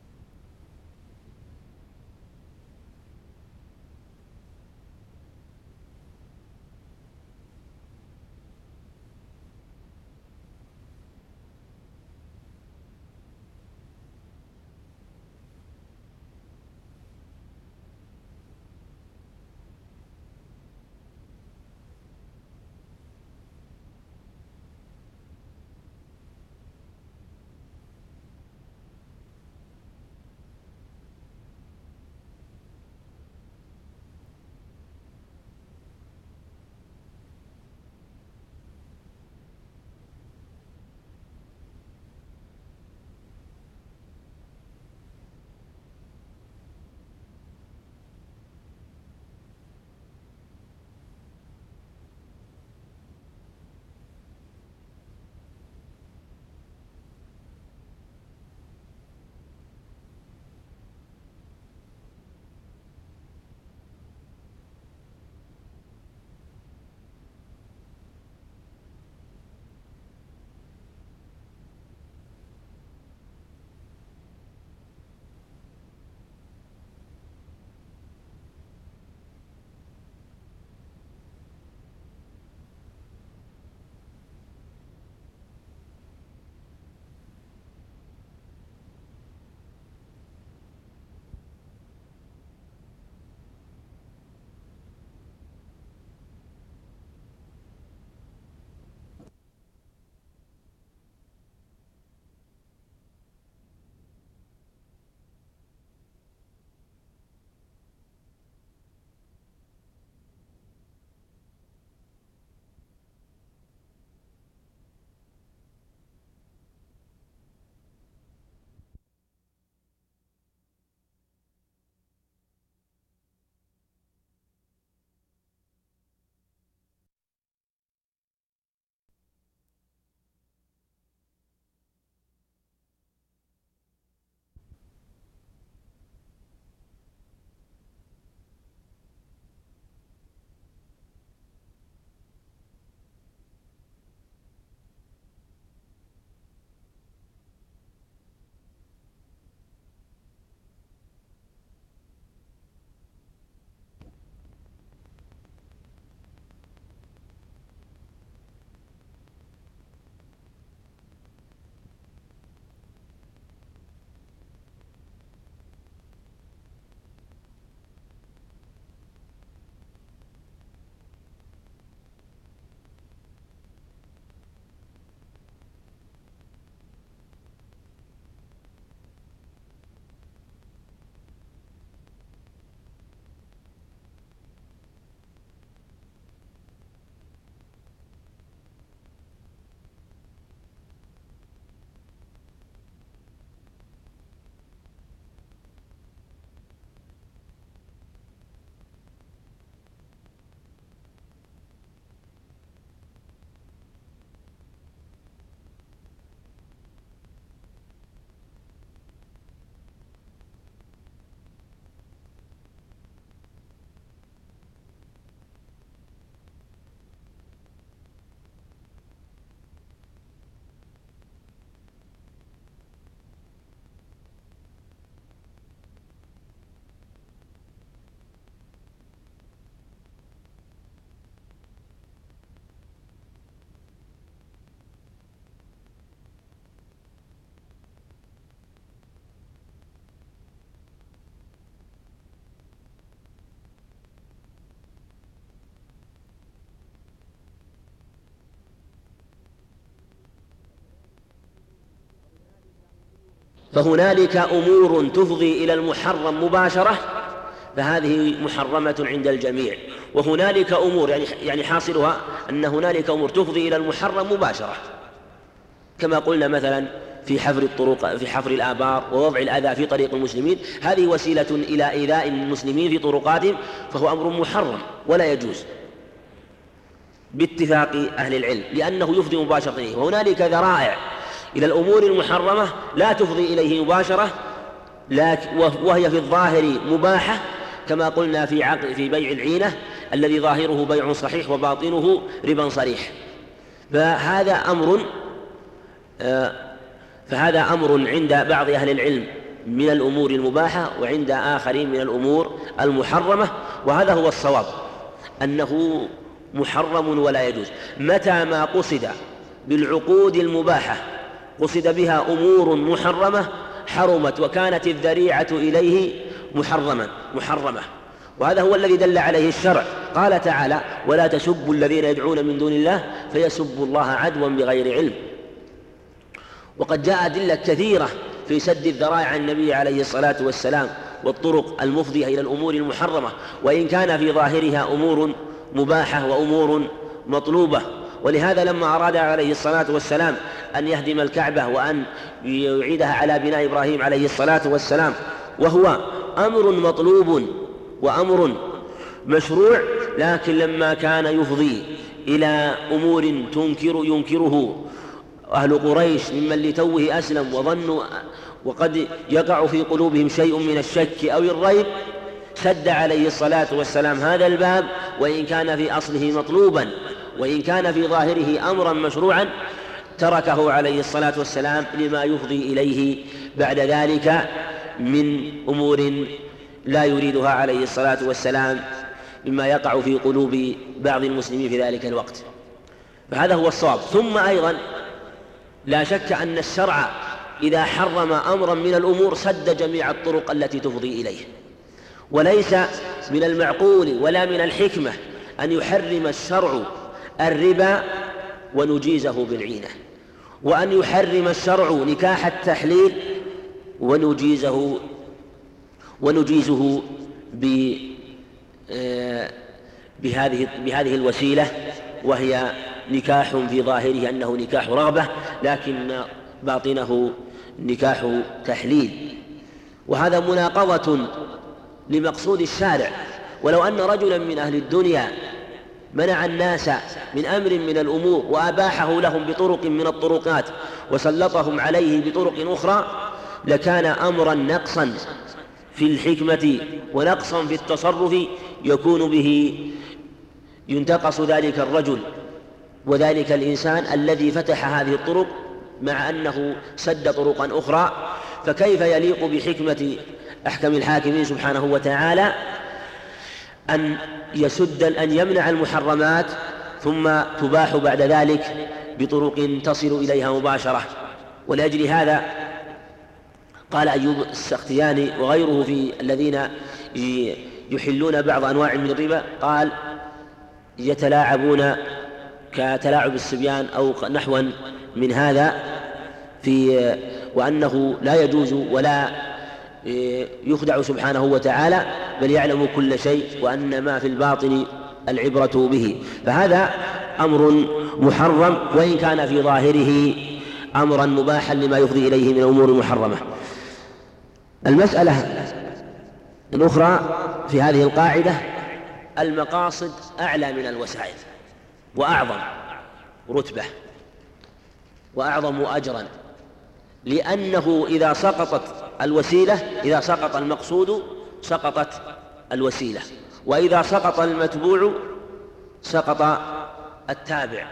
فهنالك أمور تفضي إلى المحرم مباشرة فهذه محرمة عند الجميع، وهنالك أمور يعني حاصلها أن هنالك أمور تفضي إلى المحرم مباشرة، كما قلنا مثلا في حفر الطرق، في حفر الآبار ووضع الأذى في طريق المسلمين، هذه وسيلة إلى إيذاء المسلمين في طرقاتهم، فهو أمر محرم ولا يجوز باتفاق أهل العلم لأنه يفضي مباشرة إليه. وهنالك ذرائع إلى الأمور المحرمة لا تفضي إليه مباشرة وهي في الظاهر مباحة، كما قلنا في بيع العينة الذي ظاهره بيع صحيح وباطنه ربا صريح. فهذا أمر عند بعض أهل العلم من الأمور المباحة، وعند آخرين من الأمور المحرمة، وهذا هو الصواب أنه محرم ولا يجوز. متى ما قصد بالعقود المباحة قصد بها أمور محرمة حرمت، وكانت الذريعة إليه محرمة، وهذا هو الذي دل عليه الشرع. قال تعالى: ولا تسبوا الذين يدعون من دون الله فيسبوا الله عدوا بغير علم. وقد جاء أدلة كثيرة في سد الذرائع عن النبي عليه الصلاة والسلام والطرق المفضية إلى الأمور المحرمة، وإن كان في ظاهرها أمور مباحة وأمور مطلوبة. ولهذا لما أراد عليه الصلاة والسلام أن يهدم الكعبة وأن يعيدها على بناء إبراهيم عليه الصلاة والسلام، وهو أمر مطلوب وأمر مشروع، لكن لما كان يفضي إلى أمور ينكره أهل قريش ممن لتوه أسلم وظنوا وقد يقع في قلوبهم شيء من الشك أو الريب، سد عليه الصلاة والسلام هذا الباب، وإن كان في أصله مطلوبا وإن كان في ظاهره أمرا مشروعا تركه عليه الصلاة والسلام لما يفضي إليه بعد ذلك من أمور لا يريدها عليه الصلاة والسلام مما يقع في قلوب بعض المسلمين في ذلك الوقت. فهذا هو الصواب. ثم أيضا لا شك أن الشرع إذا حرم أمرا من الأمور سد جميع الطرق التي تفضي إليه، وليس من المعقول ولا من الحكمة أن يحرم الشرع الربا ونجيزه بالعينة، وأن يحرم الشرع نكاح التحليل ونجيزه بهذه الوسيلة، وهي نكاح في ظاهره أنه نكاح رغبة لكن باطنه نكاح تحليل، وهذا مناقضة لمقصود الشارع. ولو أن رجلا من أهل الدنيا منع الناس من أمر من الأمور وأباحه لهم بطرق من الطرقات وسلطهم عليه بطرق أخرى لكان أمرا نقصا في الحكمة ونقصا في التصرف يكون به ينتقص ذلك الرجل وذلك الإنسان الذي فتح هذه الطرق مع أنه سد طرقا أخرى. فكيف يليق بحكمة أحكم الحاكمين سبحانه وتعالى أن يمنع المحرمات ثم تباح بعد ذلك بطرق تصل إليها مباشرة؟ ولأجل هذا قال أيوب السختياني وغيره في الذين يحلون بعض أنواع من الربا، قال: يتلاعبون كتلاعب الصبيان أو نحوا من هذا وأنه لا يجوز ولا يخدع سبحانه وتعالى، بل يعلم كل شيء، وأن ما في الباطن العبرة به. فهذا أمر محرم وإن كان في ظاهره أمرا مباحا لما يفضي إليه من أمور محرمة. المسألة الأخرى في هذه القاعدة: المقاصد أعلى من الوسائل وأعظم رتبة وأعظم أجرا، لأنه إذا سقط المقصود سقطت الوسيلة، وإذا سقط المتبوع سقط التابع،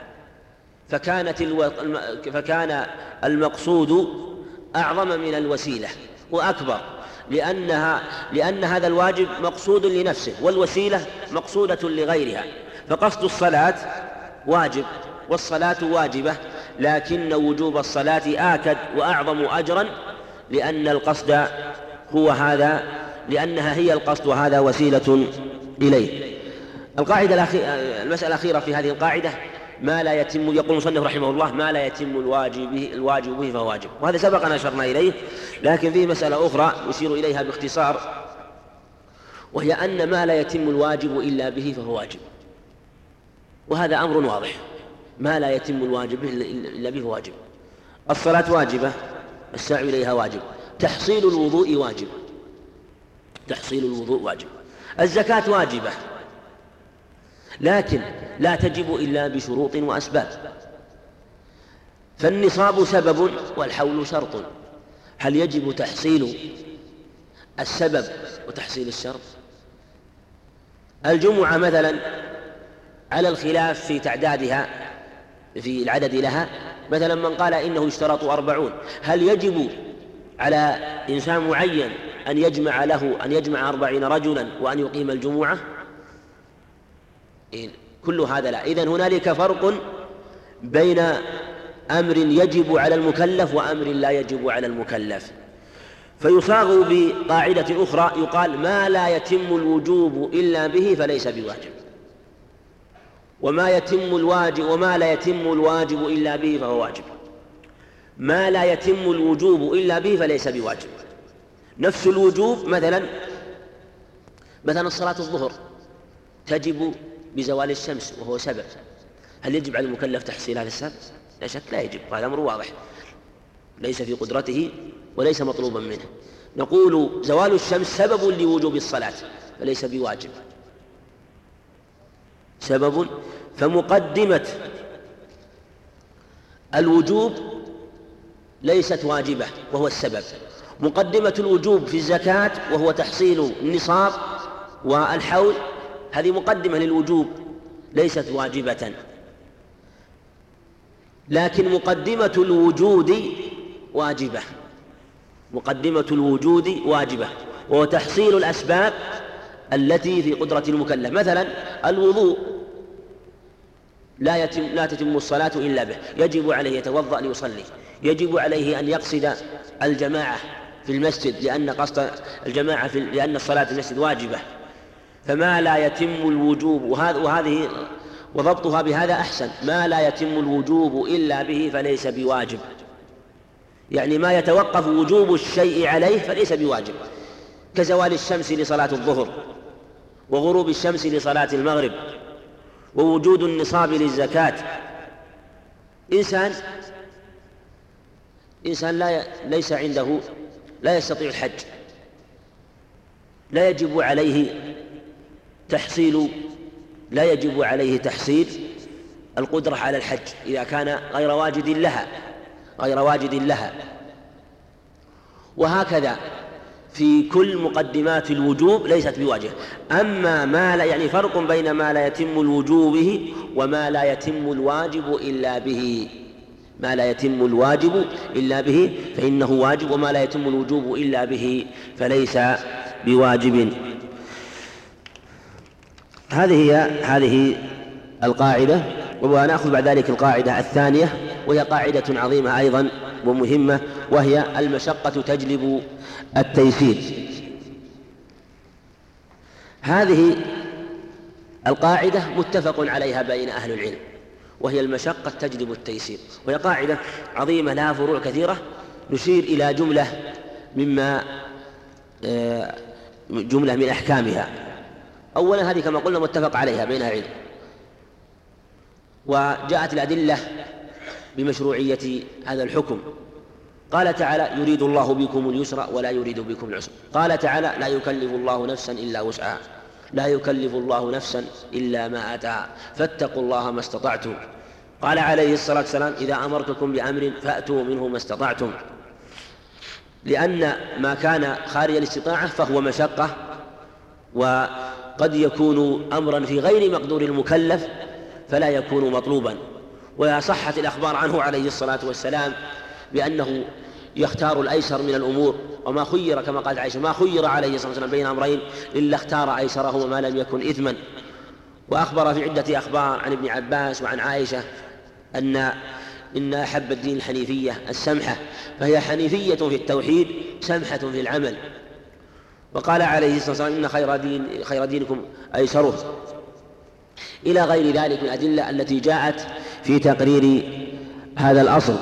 فكان المقصود أعظم من الوسيلة وأكبر، لأن هذا الواجب مقصود لنفسه والوسيلة مقصودة لغيرها. فقصد الصلاة واجب والصلاة واجبة، لكن وجوب الصلاة آكد وأعظم أجرا لأن القصد هو هذا، لأنها هي القصد وهذا وسيلة إليه. المسألة الأخيرة في هذه القاعدة: ما لا يتم، يقول المصنف رحمه الله: ما لا يتم الواجب به فهو واجب. وهذا سبق أن أشرنا إليه، لكن فيه مسألة أخرى نشير إليها باختصار، وهي أن ما لا يتم الواجب إلا به فهو واجب، وهذا أمر واضح. ما لا يتم الواجب إلا به فهو واجب. الصلاة واجبة، السعي إليها واجب، تحصيل الوضوء واجب، تحصيل الوضوء واجب، الزكاة واجبة، لكن لا تجب إلا بشروط وأسباب. فالنصاب سبب والحول شرط، هل يجب تحصيل السبب وتحصيل الشرط؟ الجمعة مثلا على الخلاف في تعدادها، في العدد لها، مثلا من قال إنه يشترط 40، هل يجب على إنسان معين أن يجمع 40 رجلا وأن يقيم الجمعة؟ كل هذا لا. إذن هنالك فرق بين أمر يجب على المكلف وأمر لا يجب على المكلف، فيصاغ بقاعدة أخرى يقال: ما لا يتم الوجوب إلا به فليس بواجب، وما لا يتم الواجب إلا به فهو واجب. ما لا يتم الوجوب إلا به فليس بواجب. نفس الوجوب مثلا صلاة الظهر تجب بزوال الشمس وهو سبب، هل يجب على المكلف تحصيل هذا السبب؟ لا شك لا يجب، هذا أمر واضح ليس في قدرته وليس مطلوبا منه. نقول زوال الشمس سبب لوجوب الصلاة فليس بواجب، سبب، فمقدمة الوجوب ليست واجبة وهو السبب. مقدمة الوجوب في الزكاة وهو تحصيل النصاب والحول، هذه مقدمة للوجوب ليست واجبة، لكن مقدمة الوجود واجبة، مقدمة الوجود واجبة، وهو تحصيل الأسباب التي في قدرة المكلف. مثلا الوضوء لا تتم الصلاة إلا به، يجب عليه يتوضأ ليصلي، يجب عليه أن يقصد الجماعة في المسجد لأن قصد الجماعة لأن الصلاة في المسجد واجبة. فما لا يتم الوجوب، وهذه وضبطها بهذا أحسن: ما لا يتم الوجوب إلا به فليس بواجب، يعني ما يتوقف وجوب الشيء عليه فليس بواجب، كزوال الشمس لصلاة الظهر، وغروب الشمس لصلاة المغرب، ووجود النصاب للزكاة. إنسان ليس عنده، لا يستطيع الحج، لا يجب عليه تحصيل القدرة على الحج إذا كان غير واجد لها. وهكذا في كل مقدمات الوجوب ليست بواجب. أما ما لا، يعني فرق بين ما لا يتم الوجوب به وما لا يتم الواجب إلا به. ما لا يتم الواجب إلا به فإنه واجب، وما لا يتم الوجوب إلا به فليس بواجب. هذه القاعدة. ونأخذ بعد ذلك القاعدة الثانية، وهي قاعدة عظيمة أيضا ومهمة، وهي: المشقة تجلب التيسير. هذه القاعدة متفق عليها بين أهل العلم، وهي المشقة تجلب التيسير، وهي قاعدة عظيمة لها فروع كثيرة، نشير إلى جملة من أحكامها. أولا هذه كما قلنا متفق عليها بين العلم، وجاءت الأدلة بمشروعية هذا الحكم. قال تعالى: يريد الله بكم اليسر ولا يريد بكم العسر. قال تعالى: لا يكلف الله نفسا إلا وسعها، لا يكلف الله نفسا إلا ما آتاها، فاتقوا الله ما استطعتم. قال عليه الصلاة والسلام: إذا أمرتكم بأمر فأتوا منه ما استطعتم، لأن ما كان خارج الاستطاعة فهو مشقة، وقد يكون أمرا في غير مقدور المكلف فلا يكون مطلوبا. وصحت الأخبار عنه عليه الصلاة والسلام بأنه يختار الأيسر من الأمور، وما خير، كما قالت عائشة: ما خير عليه الصلاة والسلام بين أمرين إلا اختار أيسرهما ما لم يكن إثما. وأخبر في عدة أخبار عن ابن عباس وعن عائشة إن أحب الدين الحنيفية السمحة، فهي حنيفية في التوحيد سمحة في العمل. وقال عليه الصلاة والسلام: إن خير دينكم أيسره، إلى غير ذلك من الأدلة التي جاءت في تقرير هذا الأصل.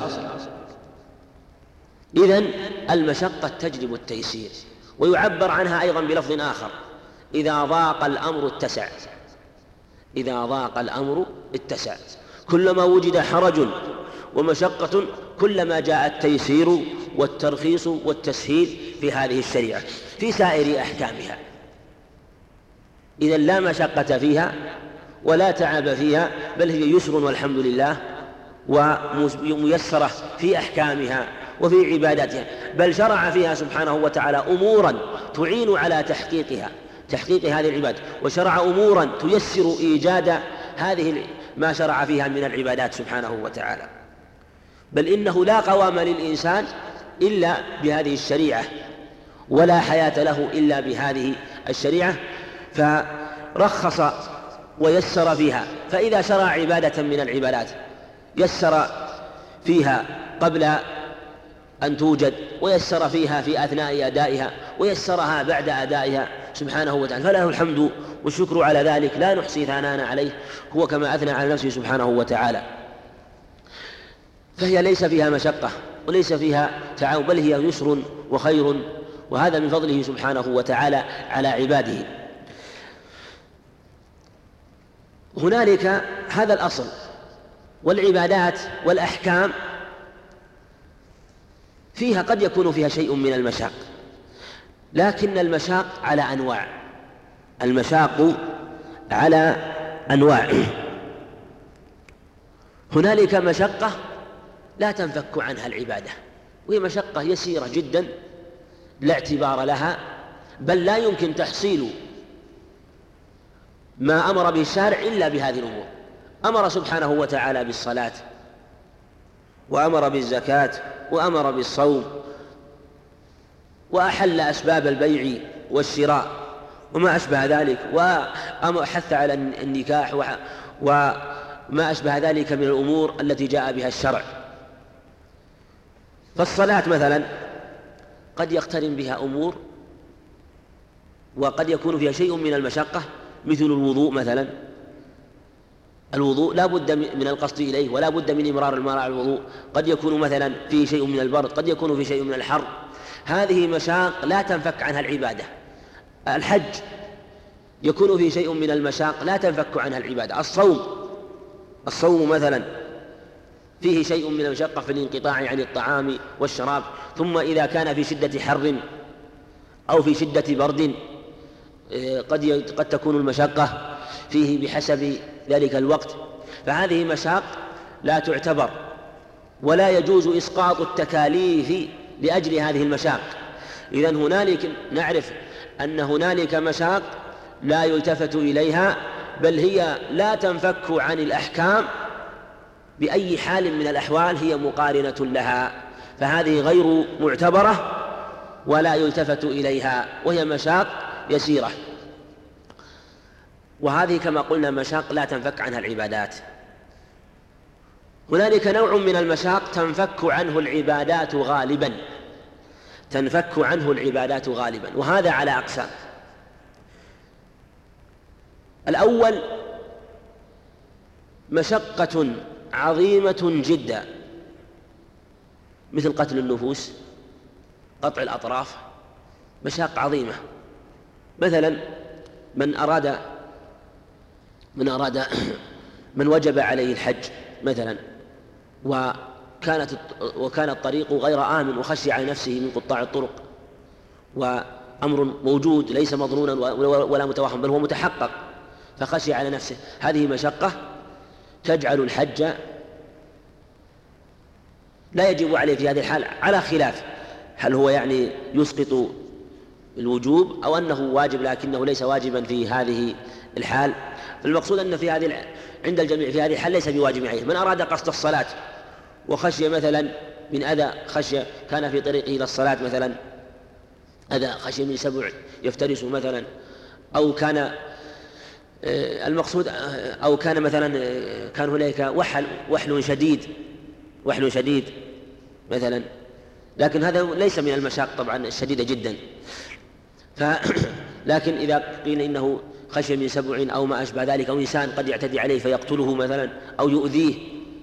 إذن المشقة تجلب التيسير، ويعبر عنها أيضا بلفظ آخر: إذا ضاق الأمر اتسع. إذا ضاق الأمر اتسع، كلما وجد حرج ومشقة كلما جاء التيسير والترخيص والتسهيل في هذه الشريعة في سائر أحكامها. إذن لا مشقة فيها ولا تعب فيها، بل هي يسر والحمد لله، وميسرة في أحكامها وفي عباداتها، بل شرع فيها سبحانه وتعالى أمورا تعين على تحقيق هذه العبادة، وشرع أمورا تيسر إيجاد هذه ما شرع فيها من العبادات سبحانه وتعالى. بل إنه لا قوام للإنسان إلا بهذه الشريعة، ولا حياة له إلا بهذه الشريعة، فرخص ويسر فيها. فإذا شرع عبادة من العبادات يسر فيها قبل أن توجد، ويسر فيها في أثناء أدائها، ويسرها بعد أدائها سبحانه وتعالى، فله الحمد والشكر على ذلك، لا نحصي ثناء عليه، هو كما أثنى على نفسه سبحانه وتعالى. فهي ليس فيها مشقة وليس فيها تعب، بل هي يسر وخير، وهذا من فضله سبحانه وتعالى على عباده. هنالك هذا الأصل، والعبادات والأحكام فيها قد يكون فيها شيء من المشاق، لكن المشاق على أنواع. المشاق على أنواع. هنالك مشقة لا تنفك عنها العبادة، وهي مشقة يسيرة جدا لا اعتبار لها، بل لا يمكن تحصيل ما أمر به الشارع إلا بهذه الأمور. أمر سبحانه وتعالى بالصلاة، وأمر بالزكاة، وأمر بالصوم، وأحل أسباب البيع والشراء وما أشبه ذلك، وحث على النكاح وما أشبه ذلك من الأمور التي جاء بها الشرع. فالصلاة مثلا قد يقترن بها أمور وقد يكون فيها شيء من المشقة، مثل الوضوء مثلا. الوضوء لا بد من القصد إليه، ولا بد من إمرار الماء على الوضوء، قد يكون مثلا فيه شيء من البرد، قد يكون فيه شيء من الحر. هذه مشاق لا تنفك عنها العبادة. الحج يكون فيه شيء من المشاق لا تنفك عنها العبادة. الصوم مثلا فيه شيء من المشقة في الانقطاع عن الطعام والشراب، ثم إذا كان في شدة حر أو في شدة برد قد تكون المشقة فيه بحسب ذلك الوقت. فهذه مشاق لا تعتبر، ولا يجوز إسقاط التكاليف لأجل هذه المشاق. إذن هنالك نعرف أن هنالك مشاق لا يلتفت إليها، بل هي لا تنفك عن الأحكام بأي حال من الأحوال، هي مقارنة لها، فهذه غير معتبرة ولا يلتفت إليها، وهي مشاق يسيرة. وهذه كما قلنا مشاق لا تنفك عنها العبادات. هنالك نوع من المشاق تنفك عنه العبادات غالبا، وهذا على أقسام. الأول مشقة عظيمة جدا، مثل قتل النفوس، قطع الأطراف، مشاق عظيمة. مثلا من وجب عليه الحج مثلا، وكان الطريق غير آمن، وخشي على نفسه من قطاع الطرق، وأمر موجود ليس مظنونا ولا متوهم، بل هو متحقق، فخشي على نفسه. هذه مشقة تجعل الحج لا يجب عليه في هذه الحال، على خلاف هل هو يعني يسقط الوجوب أو أنه واجب لكنه ليس واجبا في هذه الحال. المقصود أن عند الجميع في هذه الحال ليس بواجب عليه. من أراد قصد الصلاة وخشي مثلا من أذى، خشي كان في طريقه إلى الصلاة مثلا أذى، خشي من سبع يفترسه مثلا، أو كان المقصود أو كان مثلا كان هناك وحل شديد مثلا، لكن هذا ليس من المشاق طبعا الشديدة جدا. لكن إذا قيل إنه خشي من سبع أو ما أشبه ذلك، أو إنسان قد يعتدي عليه فيقتله مثلا أو يؤذيه،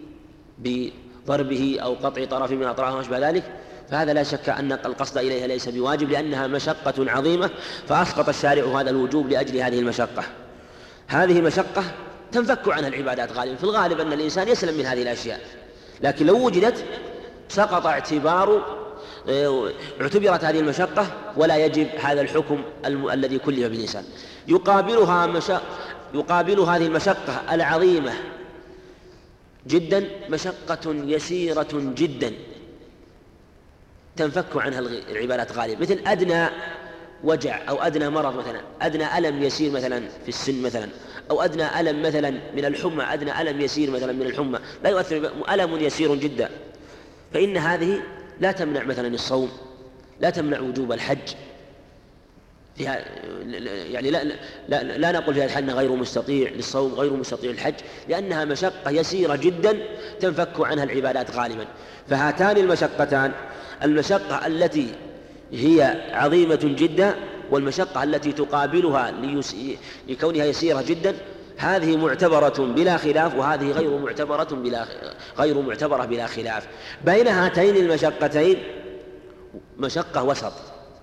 بضربه أو قطع طرف من أطرافه وما أشبه ذلك، فهذا لا شك أن القصد إليها ليس بواجب، لأنها مشقة عظيمة، فأسقط الشارع هذا الوجوب لأجل هذه المشقة. هذه المشقة تنفك عنها العبادات غالبا، في الغالب أن الإنسان يسلم من هذه الأشياء، لكن لو وجدت سقط اعتبرت هذه المشقة ولا يجب هذا الحكم الذي كلف بالإنسان. يقابل هذه المشقة العظيمة جدا مشقة يسيرة جدا تنفك عنها العبادات غالبا، مثل أدنى وجع أو أدنى مرض، مثلا أدنى ألم يسير مثلا في السن مثلا، أو أدنى ألم مثلا من الحمى، أدنى ألم يسير مثلا من الحمى لا يؤثر، ألم يسير جدا، فإن هذه لا تمنع مثلا الصوم، لا تمنع وجوب الحج فيها، يعني لا نقول في هذا الحال غير مستطيع للصوم غير مستطيع للحج، لأنها مشقة يسيرة جدا تنفك عنها العبادات غالبا. فهاتان المشقتان، المشقة التي هي عظيمة جدا والمشقة التي تقابلها لكونها يسيرة جدا، هذه معتبرة بلا خلاف، وهذه غير معتبرة بلا خلاف. بين هاتين المشقتين مشقة وسط،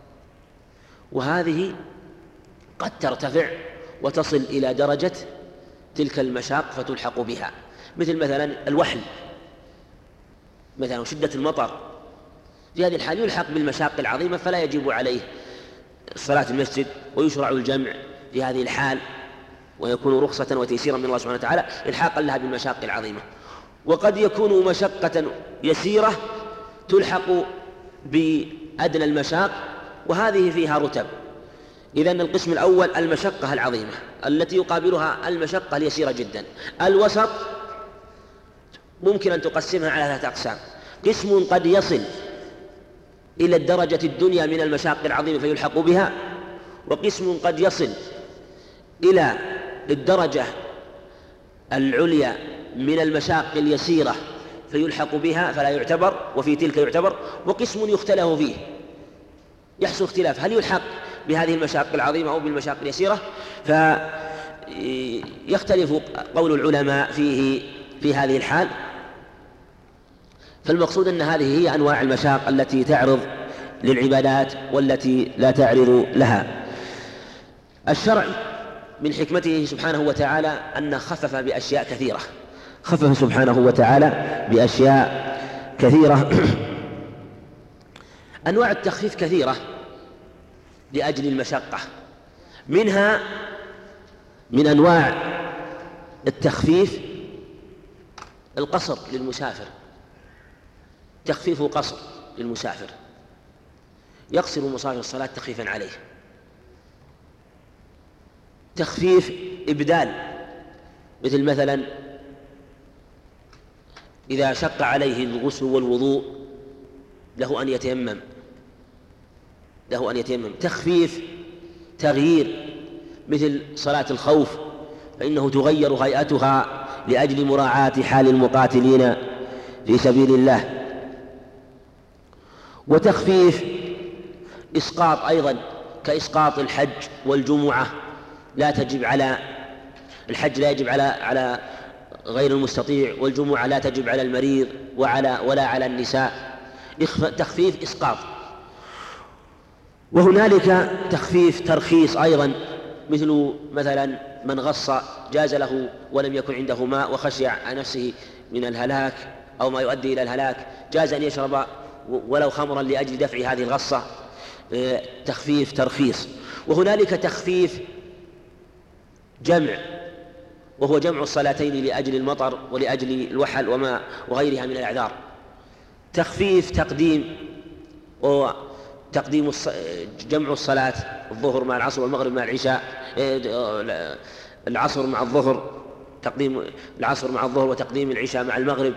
وهذه قد ترتفع وتصل إلى درجة تلك المشاق فتلحق بها، مثلا الوحل مثلا شدة المطر، في هذه الحال يلحق بالمشاق العظيمة فلا يجب عليه صلاة المسجد، ويشرع الجمع في هذه الحال، ويكون رخصة وتيسيرا من الله سبحانه وتعالى إلحاقا لها بالمشاق العظيمة. وقد يكون مشقة يسيرة تلحق بأدنى المشاق، وهذه فيها رتب. إذن القسم الأول المشقة العظيمة التي يقابلها المشقة اليسيرة جدا. الوسط ممكن أن تقسمها على 3 أقسام: قسم قد يصل إلى الدرجة الدنيا من المشاق العظيمة فيلحق بها، وقسم قد يصل إلى الدرجة العليا من المشاق اليسيرة فيلحق بها فلا يعتبر، وفي تلك يعتبر، وقسم يختلف فيه، يحصل اختلاف هل يلحق بهذه المشاق العظيمة أو بالمشاق اليسيرة، فيختلف قول العلماء فيه في هذه الحال. فالمقصود أن هذه هي أنواع المشاق التي تعرض للعبادات والتي لا تعرض لها. الشرع من حكمته سبحانه وتعالى أن خفف بأشياء كثيرة، خفف سبحانه وتعالى بأشياء كثيرة. أنواع التخفيف كثيرة لأجل المشقة، منها من أنواع التخفيف القصر للمسافر، تخفيف قصر للمسافر، يقصر المسافر الصلاة تخفيفا عليه. تخفيف إبدال، مثلا إذا شق عليه الغسل والوضوء له أن يتيمم. تخفيف تغيير، مثل صلاة الخوف فإنه تغير هيئتها لأجل مراعاة حال المقاتلين في سبيل الله. وتخفيف إسقاط أيضا، كإسقاط الحج والجمعة، لا تجب على الحج، لا يجب على غير المستطيع، والجمعة لا تجب على المريض ولا على النساء، تخفيف إسقاط. وهنالك تخفيف ترخيص أيضا، مثلا من غص جاز له ولم يكن عنده ماء وخشي على نفسه من الهلاك أو ما يؤدي إلى الهلاك، جاز أن يشرب ولو خمرا لأجل دفع هذه الغصة، تخفيف ترخيص. وهنالك تخفيف جمع، وهو جمع الصلاتين لأجل المطر ولأجل الوحل وغيرها من الأعذار. تخفيف تقديم، وتقديم جمع الصلاة الظهر مع العصر والمغرب مع العشاء، العصر مع الظهر، تقديم العصر مع الظهر وتقديم العشاء مع المغرب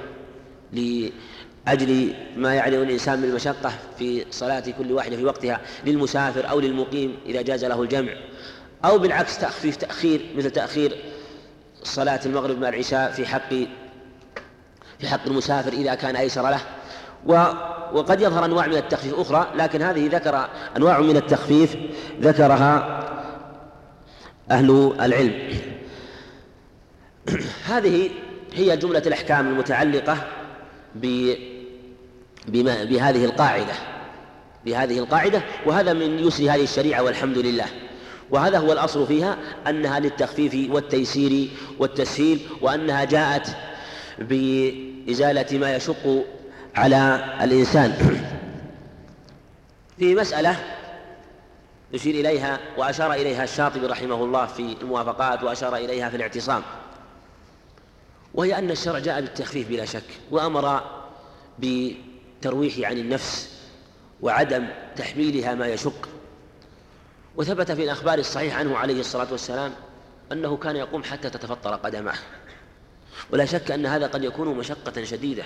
لأجل ما يعرض الإنسان من المشقة في صلاة كل واحدة في وقتها، للمسافر أو للمقيم إذا جاز له الجمع، أو بالعكس تخفيف تأخير، مثل تأخير صلاة المغرب مع العشاء في حق المسافر إذا كان أيسر له. وقد يظهر أنواع من التخفيف أخرى، لكن هذه ذكر أنواع من التخفيف ذكرها أهل العلم. هذه هي جملة الأحكام المتعلقة بهذه القاعدة، وهذا من يسر هذه الشريعة والحمد لله. وهذا هو الأصل فيها، أنها للتخفيف والتيسير والتسهيل، وأنها جاءت بإزالة ما يشق على الإنسان. في مسألة يشير إليها وأشار إليها الشاطبي رحمه الله في الموافقات، وأشار إليها في الاعتصام، وهي أن الشرع جاء بالتخفيف بلا شك، وأمر بالترويح عن النفس وعدم تحميلها ما يشق. وثبت في الأخبار الصحيح عنه عليه الصلاة والسلام أنه كان يقوم حتى تتفطر قدماه، ولا شك أن هذا قد يكون مشقة شديدة.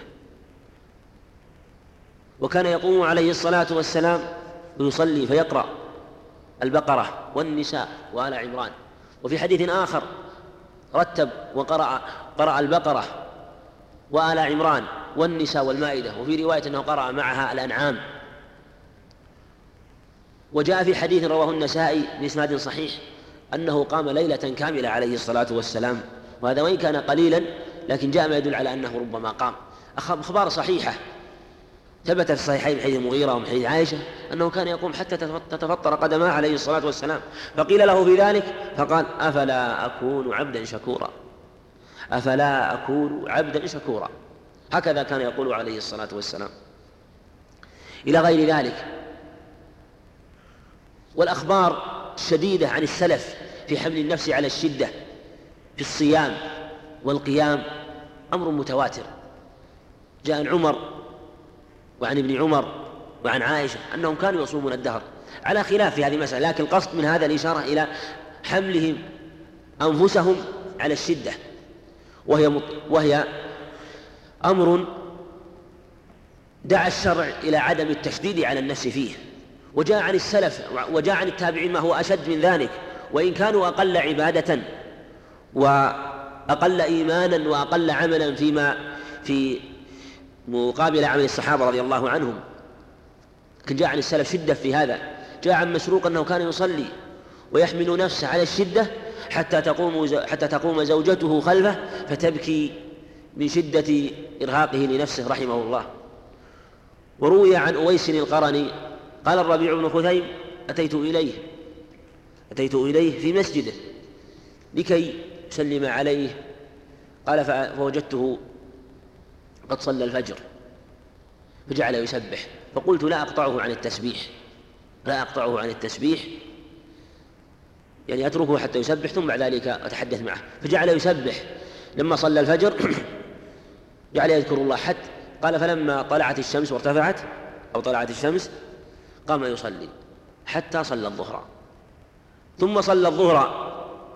وكان يقوم عليه الصلاة والسلام ويصلي فيقرأ البقرة والنساء وآل عمران. وفي حديث آخر رتب قرأ البقرة وآل عمران والنساء والمائدة، وفي رواية أنه قرأ معها الأنعام. وجاء في حديث رواه النسائي بإسناد صحيح أنه قام ليلة كاملة عليه الصلاة والسلام، وهذا وإن كان قليلا لكن جاء ما يدل على أنه ربما قام. أخبار صحيحة ثبت في الصحيحين من حديث المغيرة ومن حديث عائشة أنه كان يقوم حتى تتفطر قدماه عليه الصلاة والسلام. فقيل له في ذلك فقال: أفلا أكون عبدا شكورا، أفلا أكون عبدا شكورا. هكذا كان يقول عليه الصلاة والسلام. إلى غير ذلك. والأخبار الشديدة عن السلف في حمل النفس على الشدة في الصيام والقيام أمر متواتر. جاء عن عمر وعن ابن عمر وعن عائشة أنهم كانوا يصومون الدهر، على خلاف في هذه المسألة، لكن القصد من هذا الإشارة إلى حملهم أنفسهم على الشدة، وهي أمر دعا الشرع إلى عدم التشديد على النفس فيه. وجاء عن السلف وجاء عن التابعين ما هو أشد من ذلك، وإن كانوا أقل عبادة وأقل إيمانا وأقل عملا في مقابل عمل الصحابة رضي الله عنهم، لكن جاء عن السلف شدة في هذا. جاء عن مسروق أنه كان يصلي ويحمل نفسه على الشدة حتى تقوم زوجته خلفه فتبكي من شدة إرهاقه لنفسه رحمه الله. وروي عن أويس القرني قال الربيع بن خثيم: أتيت إليه في مسجده لكي أسلم عليه، قال فوجدته قد صلى الفجر فجعل يسبح، فقلت لا أقطعه عن التسبيح، يعني أتركه حتى يسبح ثم بعد ذلك أتحدث معه. فجعل يسبح لما صلى الفجر، جعل يذكر الله حتى قال فلما طلعت الشمس وارتفعت أو طلعت الشمس قام يصلي حتى صلى الظهر، ثم صلى الظهر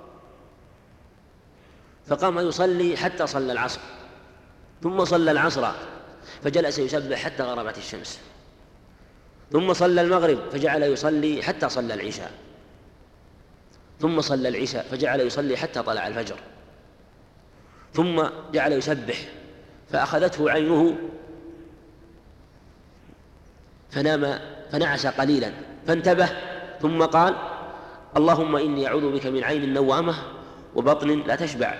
فقام يصلي حتى صلى العصر، ثم صلى العصر فجلس يسبح حتى غربت الشمس، ثم صلى المغرب فجعل يصلي حتى صلى العشاء، ثم صلى العشاء فجعل يصلي حتى طلع الفجر، ثم جعل يسبح فأخذته عينه فنام فنعس قليلا فانتبه، ثم قال: اللهم إني أعوذ بك من عين نوامة وبطن لا تشبع.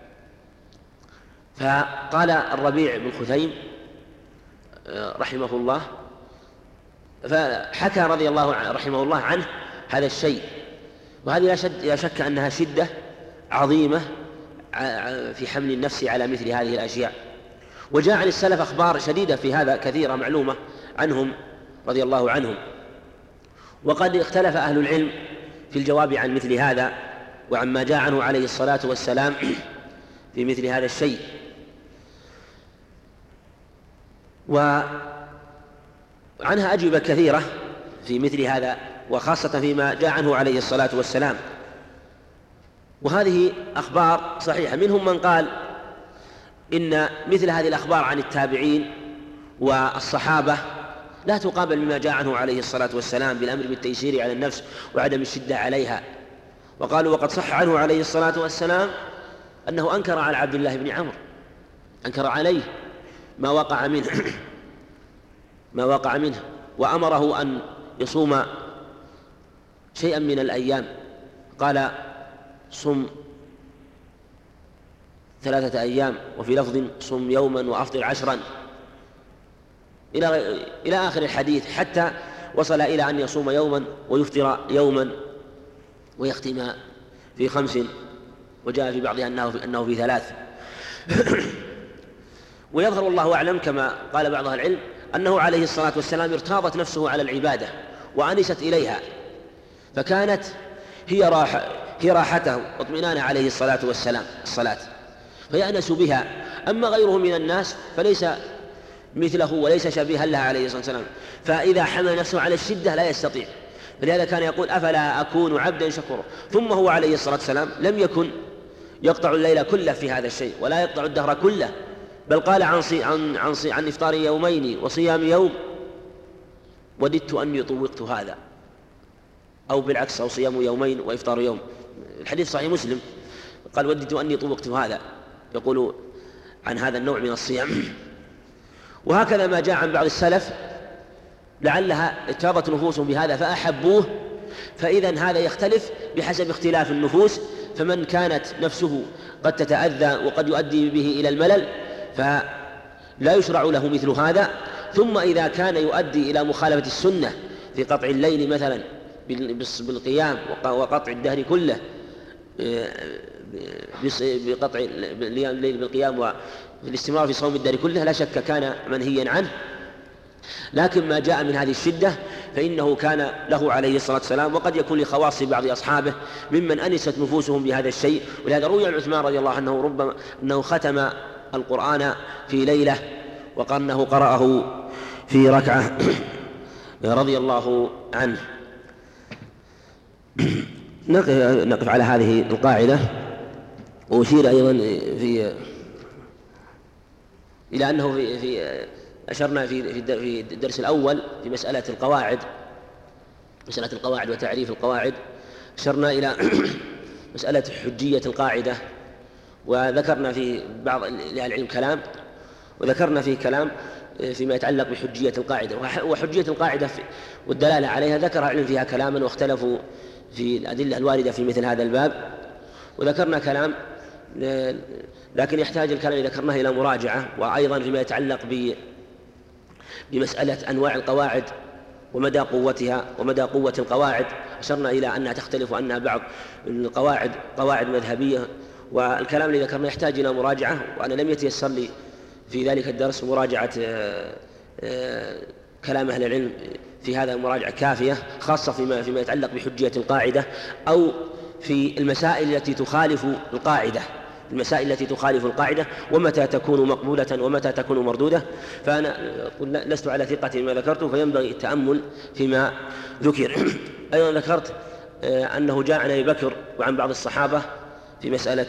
فقال الربيع بن خثيم رحمه الله، فحكى رضي الله عنه رحمه الله عنه هذا الشيء، وهذه لا شك أنها شدة عظيمة في حمل النفس على مثل هذه الأشياء. وجاء عن السلف أخبار شديدة في هذا كثيرة معلومة عنهم رضي الله عنهم، وقد اختلف أهل العلم في الجواب عن مثل هذا وعما جاء عنه عليه الصلاة والسلام في مثل هذا الشيء. وعنها أجوبة كثيرة في مثل هذا، وخاصة فيما جاء عنه عليه الصلاة والسلام، وهذه أخبار صحيحة. منهم من قال إن مثل هذه الأخبار عن التابعين والصحابة لا تقابل بما جاء عنه عليه الصلاة والسلام بالأمر بالتيسير على النفس وعدم الشدة عليها. وقالوا وقد صح عنه عليه الصلاة والسلام أنه أنكر على عبد الله بن عمرو، أنكر عليه ما وقع منه وأمره أن يصوم شيئا من الأيام، قال: صم 3 أيام، وفي لفظ: صم يوما وأفطر 10. إلى آخر الحديث، حتى وصل إلى أن يصوم يوما ويفطر يوما ويختم في 5، وجاء في بعضها أنه في 3. ويظهر الله أعلم كما قال بعض أهل العلم أنه عليه الصلاة والسلام ارتاضت نفسه على العبادة وأنست إليها، فكانت هي راحته واطمئنانه عليه الصلاة والسلام الصلاة، فيأنس بها. أما غيره من الناس فليس مثله وليس شبيها لها عليه الصلاة والسلام، فإذا حمل نفسه على الشدة لا يستطيع. فلهذا كان يقول أفلا أكون عبدا شكورا. ثم هو عليه الصلاة والسلام لم يكن يقطع الليل كله في هذا الشيء ولا يقطع الدهر كله، بل قال عن إفطار يومين وصيام يوم وددت أني طوقت هذا، أو بالعكس، أو صيام يومين وإفطار يوم. الحديث صحيح مسلم، قال وددت أني طوقت هذا، يقول عن هذا النوع من الصيام. وهكذا ما جاء عن بعض السلف لعلها اترضت نفوسهم بهذا فأحبوه، فإذا هذا يختلف بحسب اختلاف النفوس، فمن كانت نفسه قد تتأذى وقد يؤدي به إلى الملل فلا يشرع له مثل هذا. ثم إذا كان يؤدي إلى مخالفة السنة في قطع الليل مثلا بالقيام وقطع الدهر كله بقطع الليل بالقيام والاستمرار في صوم الدهر كله، لا شك كان منهيا عنه. لكن ما جاء من هذه الشدة فإنه كان له عليه الصلاة والسلام، وقد يكون لخواص بعض أصحابه ممن أنست نفوسهم بهذا الشيء. ولهذا روي عن عثمان رضي الله عنه ربما أنه ختم القرآن في ليلة وقال قرأه في ركعة رضي الله عنه. نقف على هذه القاعدة. وأشير أيضا إلى أنه أشرنا في الدرس الأول في مسألة القواعد وتعريف القواعد، أشرنا إلى مسألة حجية القاعدة، وذكرنا في بعض العلم كلام، وذكرنا في كلام فيما يتعلق بحجية القاعدة. وحجية القاعدة والدلالة عليها ذكر العلم فيها كلاما واختلفوا في الأدلة الواردة في مثل هذا الباب، وذكرنا كلام لكن يحتاج الكلام اللي ذكرناه إلى مراجعة. وأيضا فيما يتعلق بمسألة أنواع القواعد ومدى قوتها ومدى قوة القواعد، أشرنا إلى أنها تختلف وأنها بعض القواعد قواعد مذهبية، والكلام اللي ذكرنا يحتاج إلى مراجعة، وأنا لم يتيسر لي في ذلك الدرس مراجعة كلام أهل العلم في هذا المراجعة كافية، خاصة فيما يتعلق بحجية القاعدة أو في المسائل التي تخالف القاعدة ومتى تكون مقبولة ومتى تكون مردودة. فأنا لست على ثقة بما ذكرته، فينبغي التأمل فيما ذكر. أيضا ذكرت أنه جاء عن أبي بكر وعن بعض الصحابة في مسألة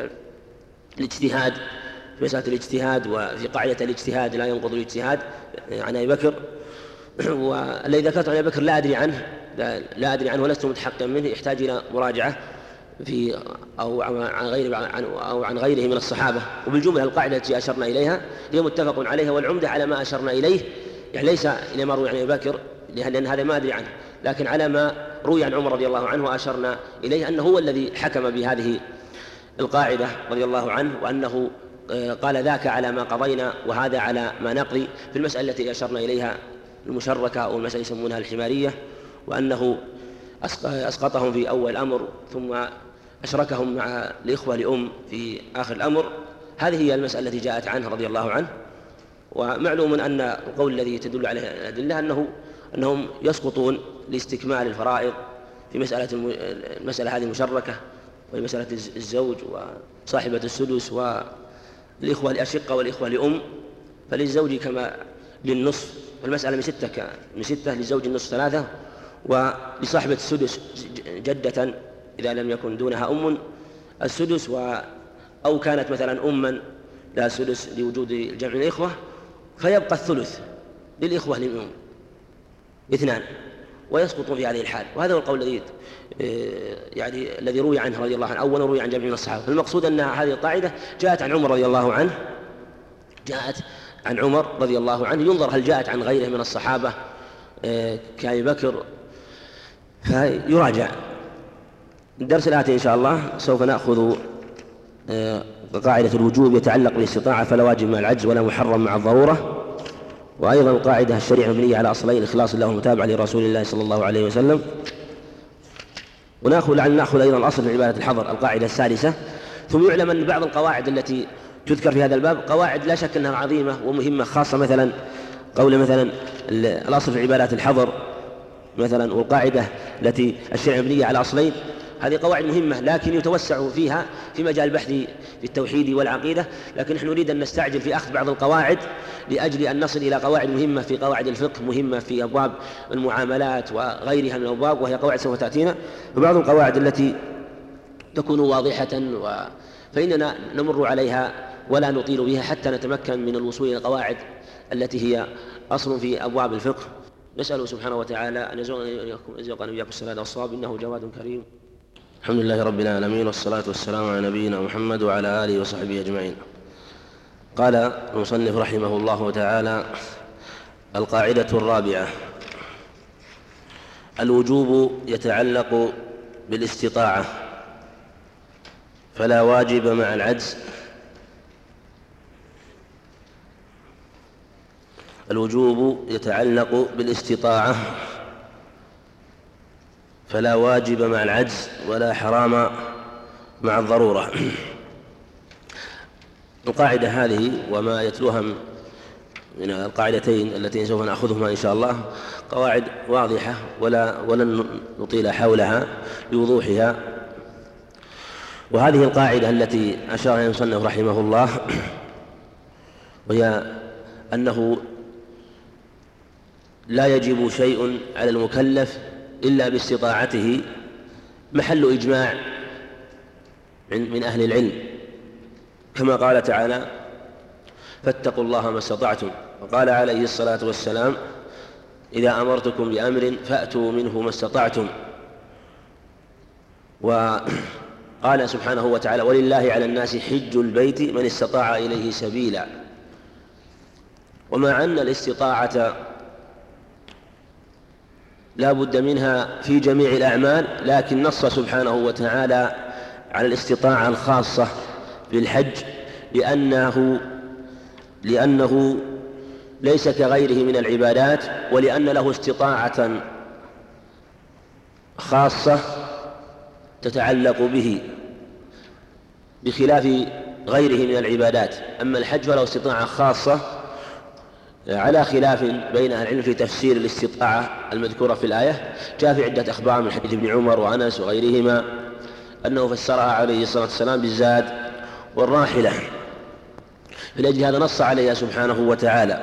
الاجتهاد وفي قاعدة الاجتهاد لا ينقض الاجتهاد عن أبي بكر. والذي ذكرت عن أبي بكر لا أدري عنه ولست متحققا منه، يحتاج إلى مراجعة أو عن غيره من الصحابة. وبالجملة القاعدة التي أشرنا إليها هي متفق عليها، والعمدة على ما أشرنا إليه، يعني ليس إلى ما روي عن أبي بكر لأن هذا ما أدري عنه، لكن على ما روي عن عمر رضي الله عنه وأشرنا إليه أنه هو الذي حكم بهذه القاعدة رضي الله عنه، وأنه قال ذاك على ما قضينا وهذا على ما نقضي في المسألة التي أشرنا إليها المشركة أو المسألة يسمونها الحمارية، وأنه أسقطهم في أول الأمر ثم أشركهم مع الإخوة لأم في آخر الأمر. هذه هي المسألة التي جاءت عنه رضي الله عنه. ومعلوم أن القول الذي تدل عليه الأدلة أنهم يسقطون لاستكمال الفرائض في المسألة هذه المشركة، وهي مسألة الزوج وصاحبة السدس والإخوة الأشقة والإخوة لأم، فللزوج كما للنصف، والمسألة من ستة للزوج النصف 3، ولصاحبة السدس جدة إذا لم يكن دونها أم السدس، أو كانت مثلا أما لها سدس لوجود الجمع من الإخوة، فيبقى الثلث للإخوة للأم 2، ويسقط في هذه الحال. وهذا هو القول الذي روي عنه رضي الله عنه، أولا روي عن جمع من الصحابة. فالمقصود أن هذه القاعدة جاءت عن عمر رضي الله عنه، ينظر هل جاءت عن غيره من الصحابة كأبي بكر، فيراجع. الدرس الآتي إن شاء الله سوف نأخذ قاعدة الوجوب يتعلق بالاستطاعة، فلا واجب مع العجز ولا محرم مع الضرورة. وأيضا القاعدة الشريعة مبنية على أصلين: إخلاص الله ومتابعة لرسول الله صلى الله عليه وسلم. ونأخذ أيضا الأصل في عبادة الحظر القاعدة السادسة. ثم يعلم أن بعض القواعد التي تذكر في هذا الباب قواعد لا شك أنها عظيمة ومهمة، خاصة مثلا قول مثلا الأصل في عبادات الحظر مثلا، والقاعدة التي الشريعة مبنية على أصلين، هذه قواعد مهمة لكن يتوسع فيها في مجال البحث في التوحيد والعقيدة. لكن نحن نريد أن نستعجل في أخذ بعض القواعد لأجل أن نصل إلى قواعد مهمة في قواعد الفقه، مهمة في أبواب المعاملات وغيرها من الأبواب، وهي قواعد سوف تأتينا. وبعض القواعد التي تكون واضحة فإننا نمر عليها ولا نطيل بها حتى نتمكن من الوصول إلى القواعد التي هي أصل في أبواب الفقه. نسأله سبحانه وتعالى أن يرزقنا إياكم السداد والصواب، إنه جواد كريم. الحمد لله رب العالمين، والصلاة والسلام على نبينا محمد وعلى آله وصحبه أجمعين. قال المصنف رحمه الله تعالى: القاعدة الرابعة: الوجوب يتعلق بالاستطاعة فلا واجب مع العجز. الوجوب يتعلق بالاستطاعة فلا واجب مع العجز ولا حرام مع الضرورة. القاعدة هذه وما يتلوها من القاعدتين اللتين سوف نأخذهما إن شاء الله قواعد واضحة ولن نطيل حولها لوضوحها. وهذه القاعدة التي أشار إليها المصنف رحمه الله وهي أنه لا يجب شيء على المكلف إلا باستطاعته، محل إجماع من أهل العلم، كما قال تعالى: فاتقوا الله ما استطعتم. وقال عليه الصلاة والسلام: إذا أمرتكم بأمر فأتوا منه ما استطعتم. وقال سبحانه وتعالى: ولله على الناس حج البيت من استطاع إليه سبيلا. ومع أن الاستطاعة لا بد منها في جميع الأعمال، لكن نص سبحانه وتعالى على الاستطاعة الخاصة بالحج لأنه ليس كغيره من العبادات، ولأن له استطاعة خاصة تتعلق به بخلاف غيره من العبادات. أما الحج فله استطاعة خاصة على خلاف بين أهل العلم في تفسير الاستطاعة المذكورة في الآية. جاء في عدة أخبار من حديث ابن عمر وأنس وغيرهما أنه فسرها عليه الصلاة والسلام بالزاد والراحلة، فلأجل هذا نص عليها سبحانه وتعالى.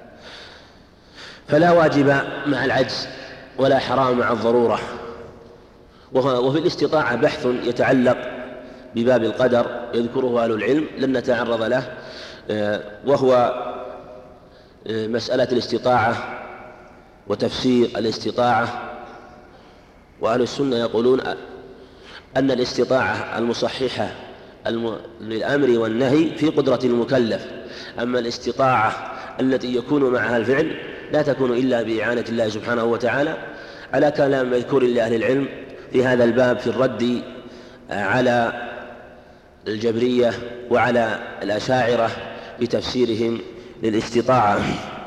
فلا واجب مع العجز ولا حرام مع الضرورة. وفي الاستطاعة بحث يتعلق بباب القدر يذكره أهل العلم لن نتعرض له، وهو مسألة الاستطاعة وتفسير الاستطاعة. وأهل السنة يقولون أن الاستطاعة المصححة للأمر والنهي في قدرة المكلف، أما الاستطاعة التي يكون معها الفعل لا تكون إلا بإعانة الله سبحانه وتعالى، على كلام مذكور لأهل العلم في هذا الباب في الرد على الجبرية وعلى الأشاعرة بتفسيرهم للاستطاعة.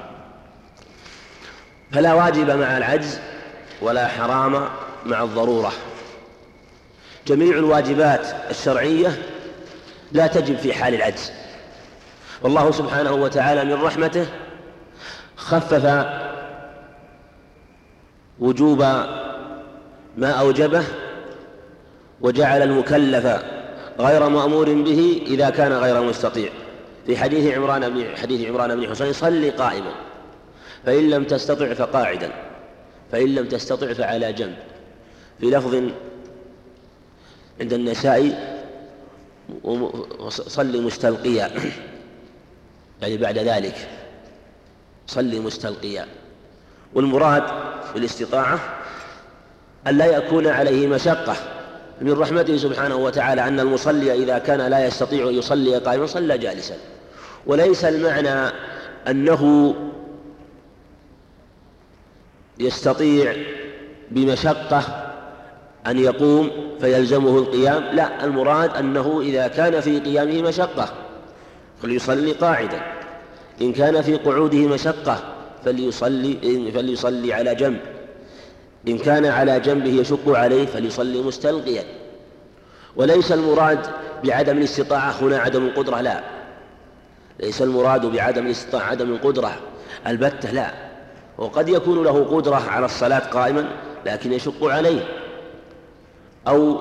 فلا واجب مع العجز ولا حرام مع الضرورة. جميع الواجبات الشرعية لا تجب في حال العجز، والله سبحانه وتعالى من رحمته خفف وجوب ما أوجبه وجعل المكلف غير مأمور به إذا كان غير مستطيع. في حديث عمران بن حسين: صل قائما، فإن لم تستطع فقاعدا، فإن لم تستطع فعلى جنب. في لفظ عند النسائي: صل مستلقيا، يعني بعد ذلك صل مستلقيا. والمراد بالاستطاعة أن لا يكون عليه مشقة. من رحمته سبحانه وتعالى أن المصلي إذا كان لا يستطيع أن يصلي قائما صلى جالسا، وليس المعنى أنه يستطيع بمشقة أن يقوم فيلزمه القيام، لا، المراد أنه إذا كان في قيامه مشقة فليصلي قاعدا، إن كان في قعوده مشقة فليصلي على جنب، إن كان على جنبه يشق عليه فليصلي مستلقيا. وليس المراد بعدم الاستطاعة هنا عدم القدرة، لا، ليس المراد بعدم الاستطاعة عدم القدرة البتة، لا، وقد يكون له قدرة على الصلاة قائما لكن يشق عليه، أو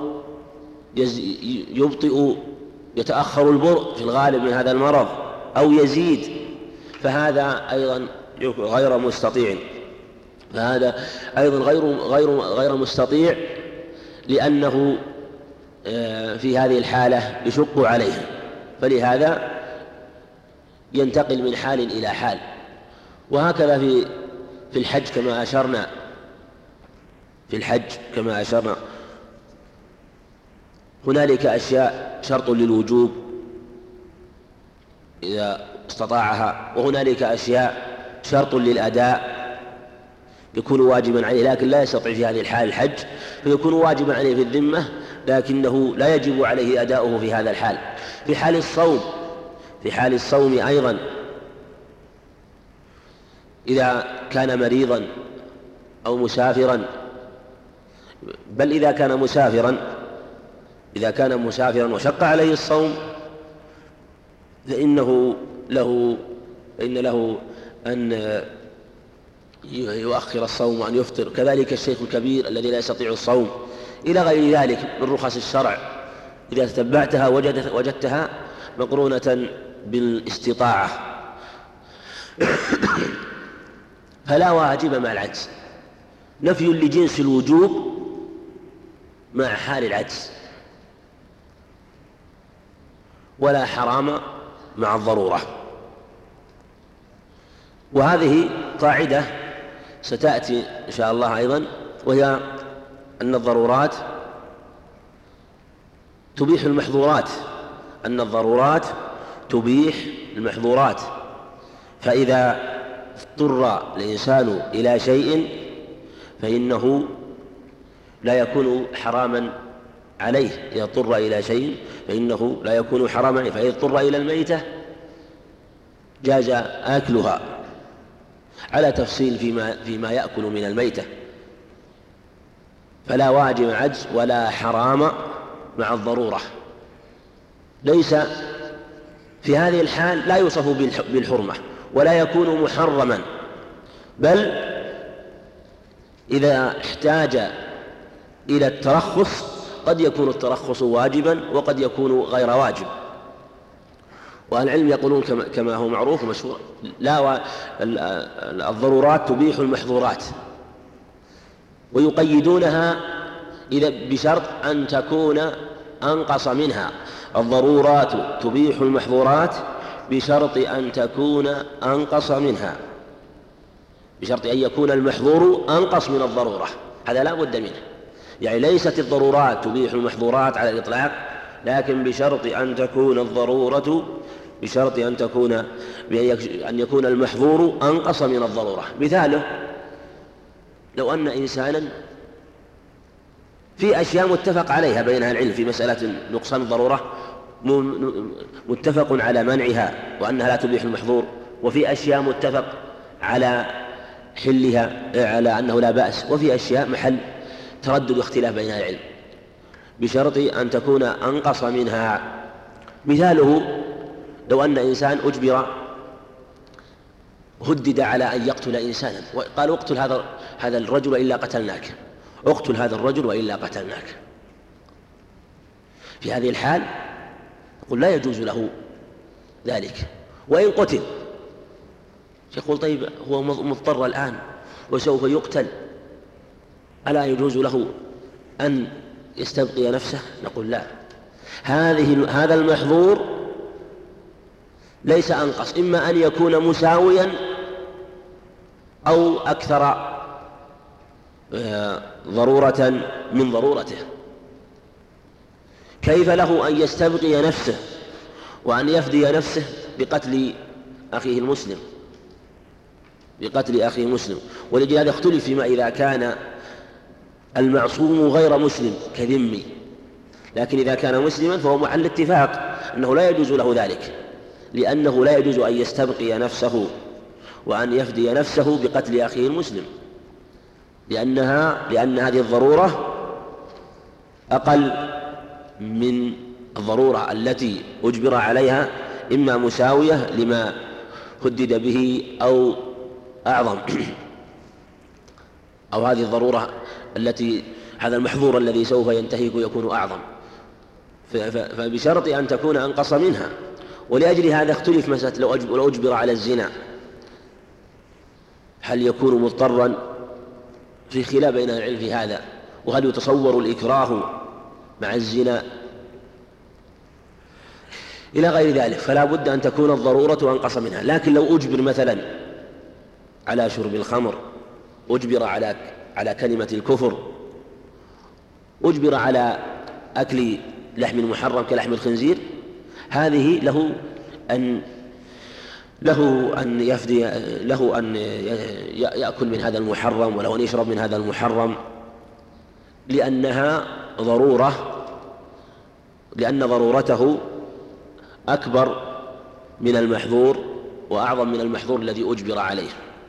يبطئ يتأخر البرء في الغالب من هذا المرض، أو يزيد، فهذا أيضا غير مستطيع، فهذا أيضا غير مستطيع، لأنه في هذه الحالة يشق عليه، فلهذا ينتقل من حال إلى حال. وهكذا في الحج كما أشرنا هنالك أشياء شرط للوجوب إذا استطاعها، وهنالك أشياء شرط للأداء يكون واجبا عليه لكن لا يستطيع في هذه الحال الحج، فيكون واجبا عليه في الذمة لكنه لا يجب عليه أداؤه في هذا الحال. في حال الصوم أيضا إذا كان مريضا أو مسافرا، بل إذا كان مسافرا وشق عليه الصوم فإن له أن يؤخر الصوم وأن يفطر، كذلك الشيخ الكبير الذي لا يستطيع الصوم، إلى غير ذلك من رخص الشرع إذا تتبعتها وجدتها مقرونة بالاستطاعة. فلا واجب مع العجز، نفي لجنس الوجوب مع حال العجز، ولا حرام مع الضرورة. وهذه قاعدة ستأتي إن شاء الله أيضا، وهي أن الضرورات تبيح المحظورات، فإذا اضطر الإنسان إلى شيء فإنه لا يكون حراما عليه، إذا اضطر إلى شيء فإنه لا يكون حراما عليه، فإذا اضطر إلى الميتة جاز آكلها على تفصيل فيما يأكل من الميتة. فلا واجب عجز ولا حرام مع الضرورة. ليس في هذه الحال لا يوصف بالحرمة ولا يكون محرما، بل إذا احتاج إلى الترخص قد يكون الترخص واجبا وقد يكون غير واجب. والعلم يقولون كما هو معروف ومشهور، لا الضرورات تبيح المحظورات، ويقيدونها إذا بشرط أن تكون أنقص منها. الضرورات تبيح المحظورات بشرط أن تكون أنقص منها، بشرط أن يكون المحظور أنقص من الضرورة، هذا لا بد منه. يعني ليست الضرورات تبيح المحظورات على الإطلاق، لكن بشرط أن تكون الضرورة، بشرط أن يكون المحظور أنقص من الضرورة. مثاله لو أن إنسانا في أشياء متفق عليها بين أهل العلم في مسألة نقصان الضرورة، متفق على منعها وأنها لا تبيح المحظور، وفي أشياء متفق على حلها على أنه لا بأس، وفي أشياء محل تردد واختلاف بين أهل العلم، بشرط أن تكون أنقص منها. مثاله لو أن إنسان هدد على أن يقتل إنسانا، وقال اقتل هذا الرجل وإلا قتلناك، اقتل هذا الرجل وإلا قتلناك. في هذه الحال يقول لا يجوز له ذلك، وإن قتل يقول طيب هو مضطر الآن وسوف يقتل، ألا يجوز له أن يستبقي نفسه؟ نقول لا، هذا المحظور ليس أنقص، إما أن يكون مساويا أو أكثر ضرورة من ضرورته. كيف له أن يستبقي نفسه وأن يفدي نفسه بقتل أخيه المسلم؟ ولذلك اختلف فيما إذا كان المعصوم غير مسلم كذمي، لكن إذا كان مسلما فهو مع الاتفاق أنه لا يجوز له ذلك، لأنه لا يجوز أن يستبقي نفسه وأن يفدي نفسه بقتل أخيه المسلم، لأن هذه الضرورة أقل من الضرورة التي أجبر عليها، إما مساوية لما هدد به أو أعظم، أو هذه الضرورة التي هذا المحظور الذي سوف ينتهك يكون أعظم، فبشرط أن تكون أنقص منها. ولأجل هذا اختلف مسألة لو أجبر على الزنا هل يكون مضطرا، في خلاف بين العلم في هذا، وهل يتصور الإكراه مع الزنا إلى غير ذلك، فلا بد أن تكون الضرورة أنقص منها. لكن لو أجبر مثلا على شرب الخمر، أجبر على كلمة الكفر، أجبر على أكل لحم محرم كلحم الخنزير، هذه له أن يأكل من هذا المحرم، وله أن يشرب من هذا المحرم، لأنها ضرورة، لأن ضرورته أكبر من المحظور وأعظم من المحظور الذي أجبر عليه.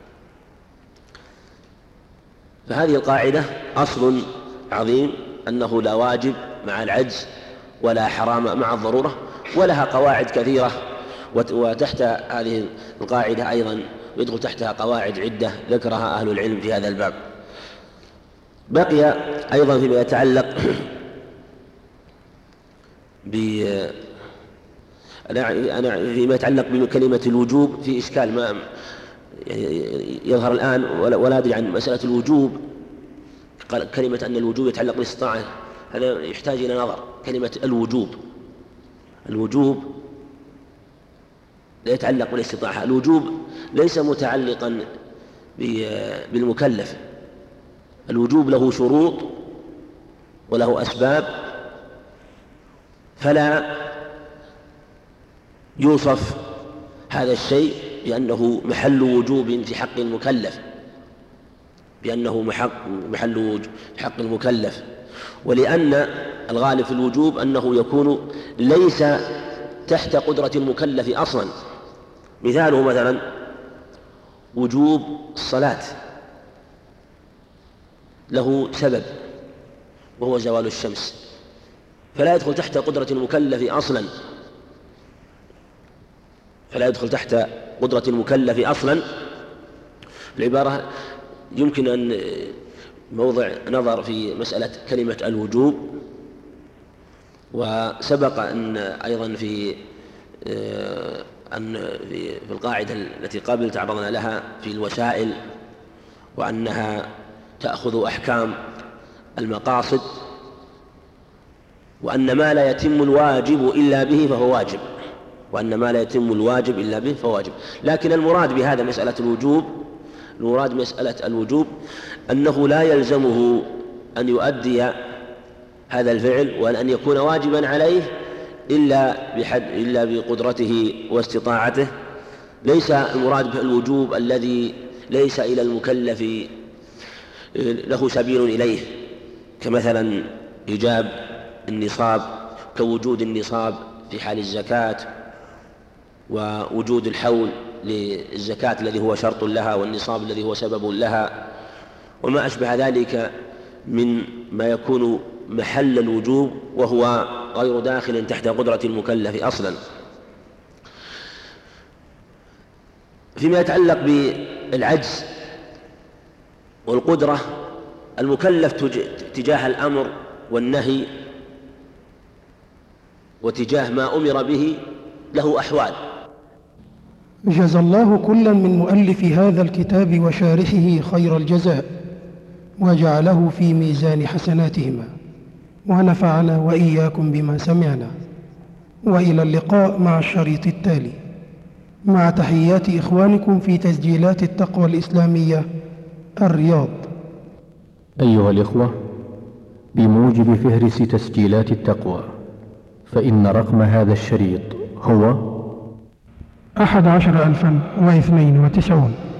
فهذه القاعدة أصل عظيم، أنه لا واجب مع العجز ولا حرام مع الضرورة، ولها قواعد كثيرة، وتحت هذه القاعدة أيضا يدخل تحتها قواعد عدة ذكرها أهل العلم في هذا الباب. بقي أيضا فيما يتعلق فيما يتعلق بكلمة الوجوب في إشكال ما يظهر الآن، ولا أدري عن مسألة الوجوب. كلمة أن الوجوب يتعلق بالاستطاعة، هذا يحتاج إلى نظر. كلمة الوجوب لا يتعلق بالاستطاعة، الوجوب ليس متعلقا بالمكلف، الوجوب له شروط وله أسباب، فلا يوصف هذا الشيء بأنه محل وجوب في حق المكلف، بأنه محل حق المكلف، ولأن الغالب في الوجوب أنه يكون ليس تحت قدرة المكلف أصلا. مثاله مثلا وجوب الصلاة له سبب وهو زوال الشمس، فلا يدخل تحت قدرة المكلف أصلا، العبارة يمكن أن موضع نظر في مسألة كلمة الوجوب. وسبق أن أيضا في القاعدة التي قبل تعرضنا لها في الوسائل، وأنها تأخذ أحكام المقاصد، وأن ما لا يتم الواجب إلا به فهو واجب، لكن المراد بهذا مسألة الوجوب أنه لا يلزمه أن يؤدي هذا الفعل وأن يكون واجبا عليه إلا بقدرته واستطاعته. ليس المراد بالوجوب الذي ليس إلى المكلف له سبيل إليه، كمثلا إيجاب النصاب، كوجود النصاب في حال الزكاة، ووجود الحول للزكاة الذي هو شرط لها، والنصاب الذي هو سبب لها، وما أشبه ذلك من ما يكون محل الوجوب وهو غير داخل تحت قدرة المكلف أصلا. فيما يتعلق بالعجز والقدرة، المكلف تجاه الأمر والنهي وتجاه ما أمر به له أحوال. جزى الله كلا من مؤلف هذا الكتاب وشارحه خير الجزاء، وجعله في ميزان حسناتهما، ونفعنا وإياكم بما سمعنا. وإلى اللقاء مع الشريط التالي، مع تحيات إخوانكم في تسجيلات التقوى الإسلامية الرياض. أيها الإخوة، بموجب فهرس تسجيلات التقوى، فإن رقم هذا الشريط هو 11,092.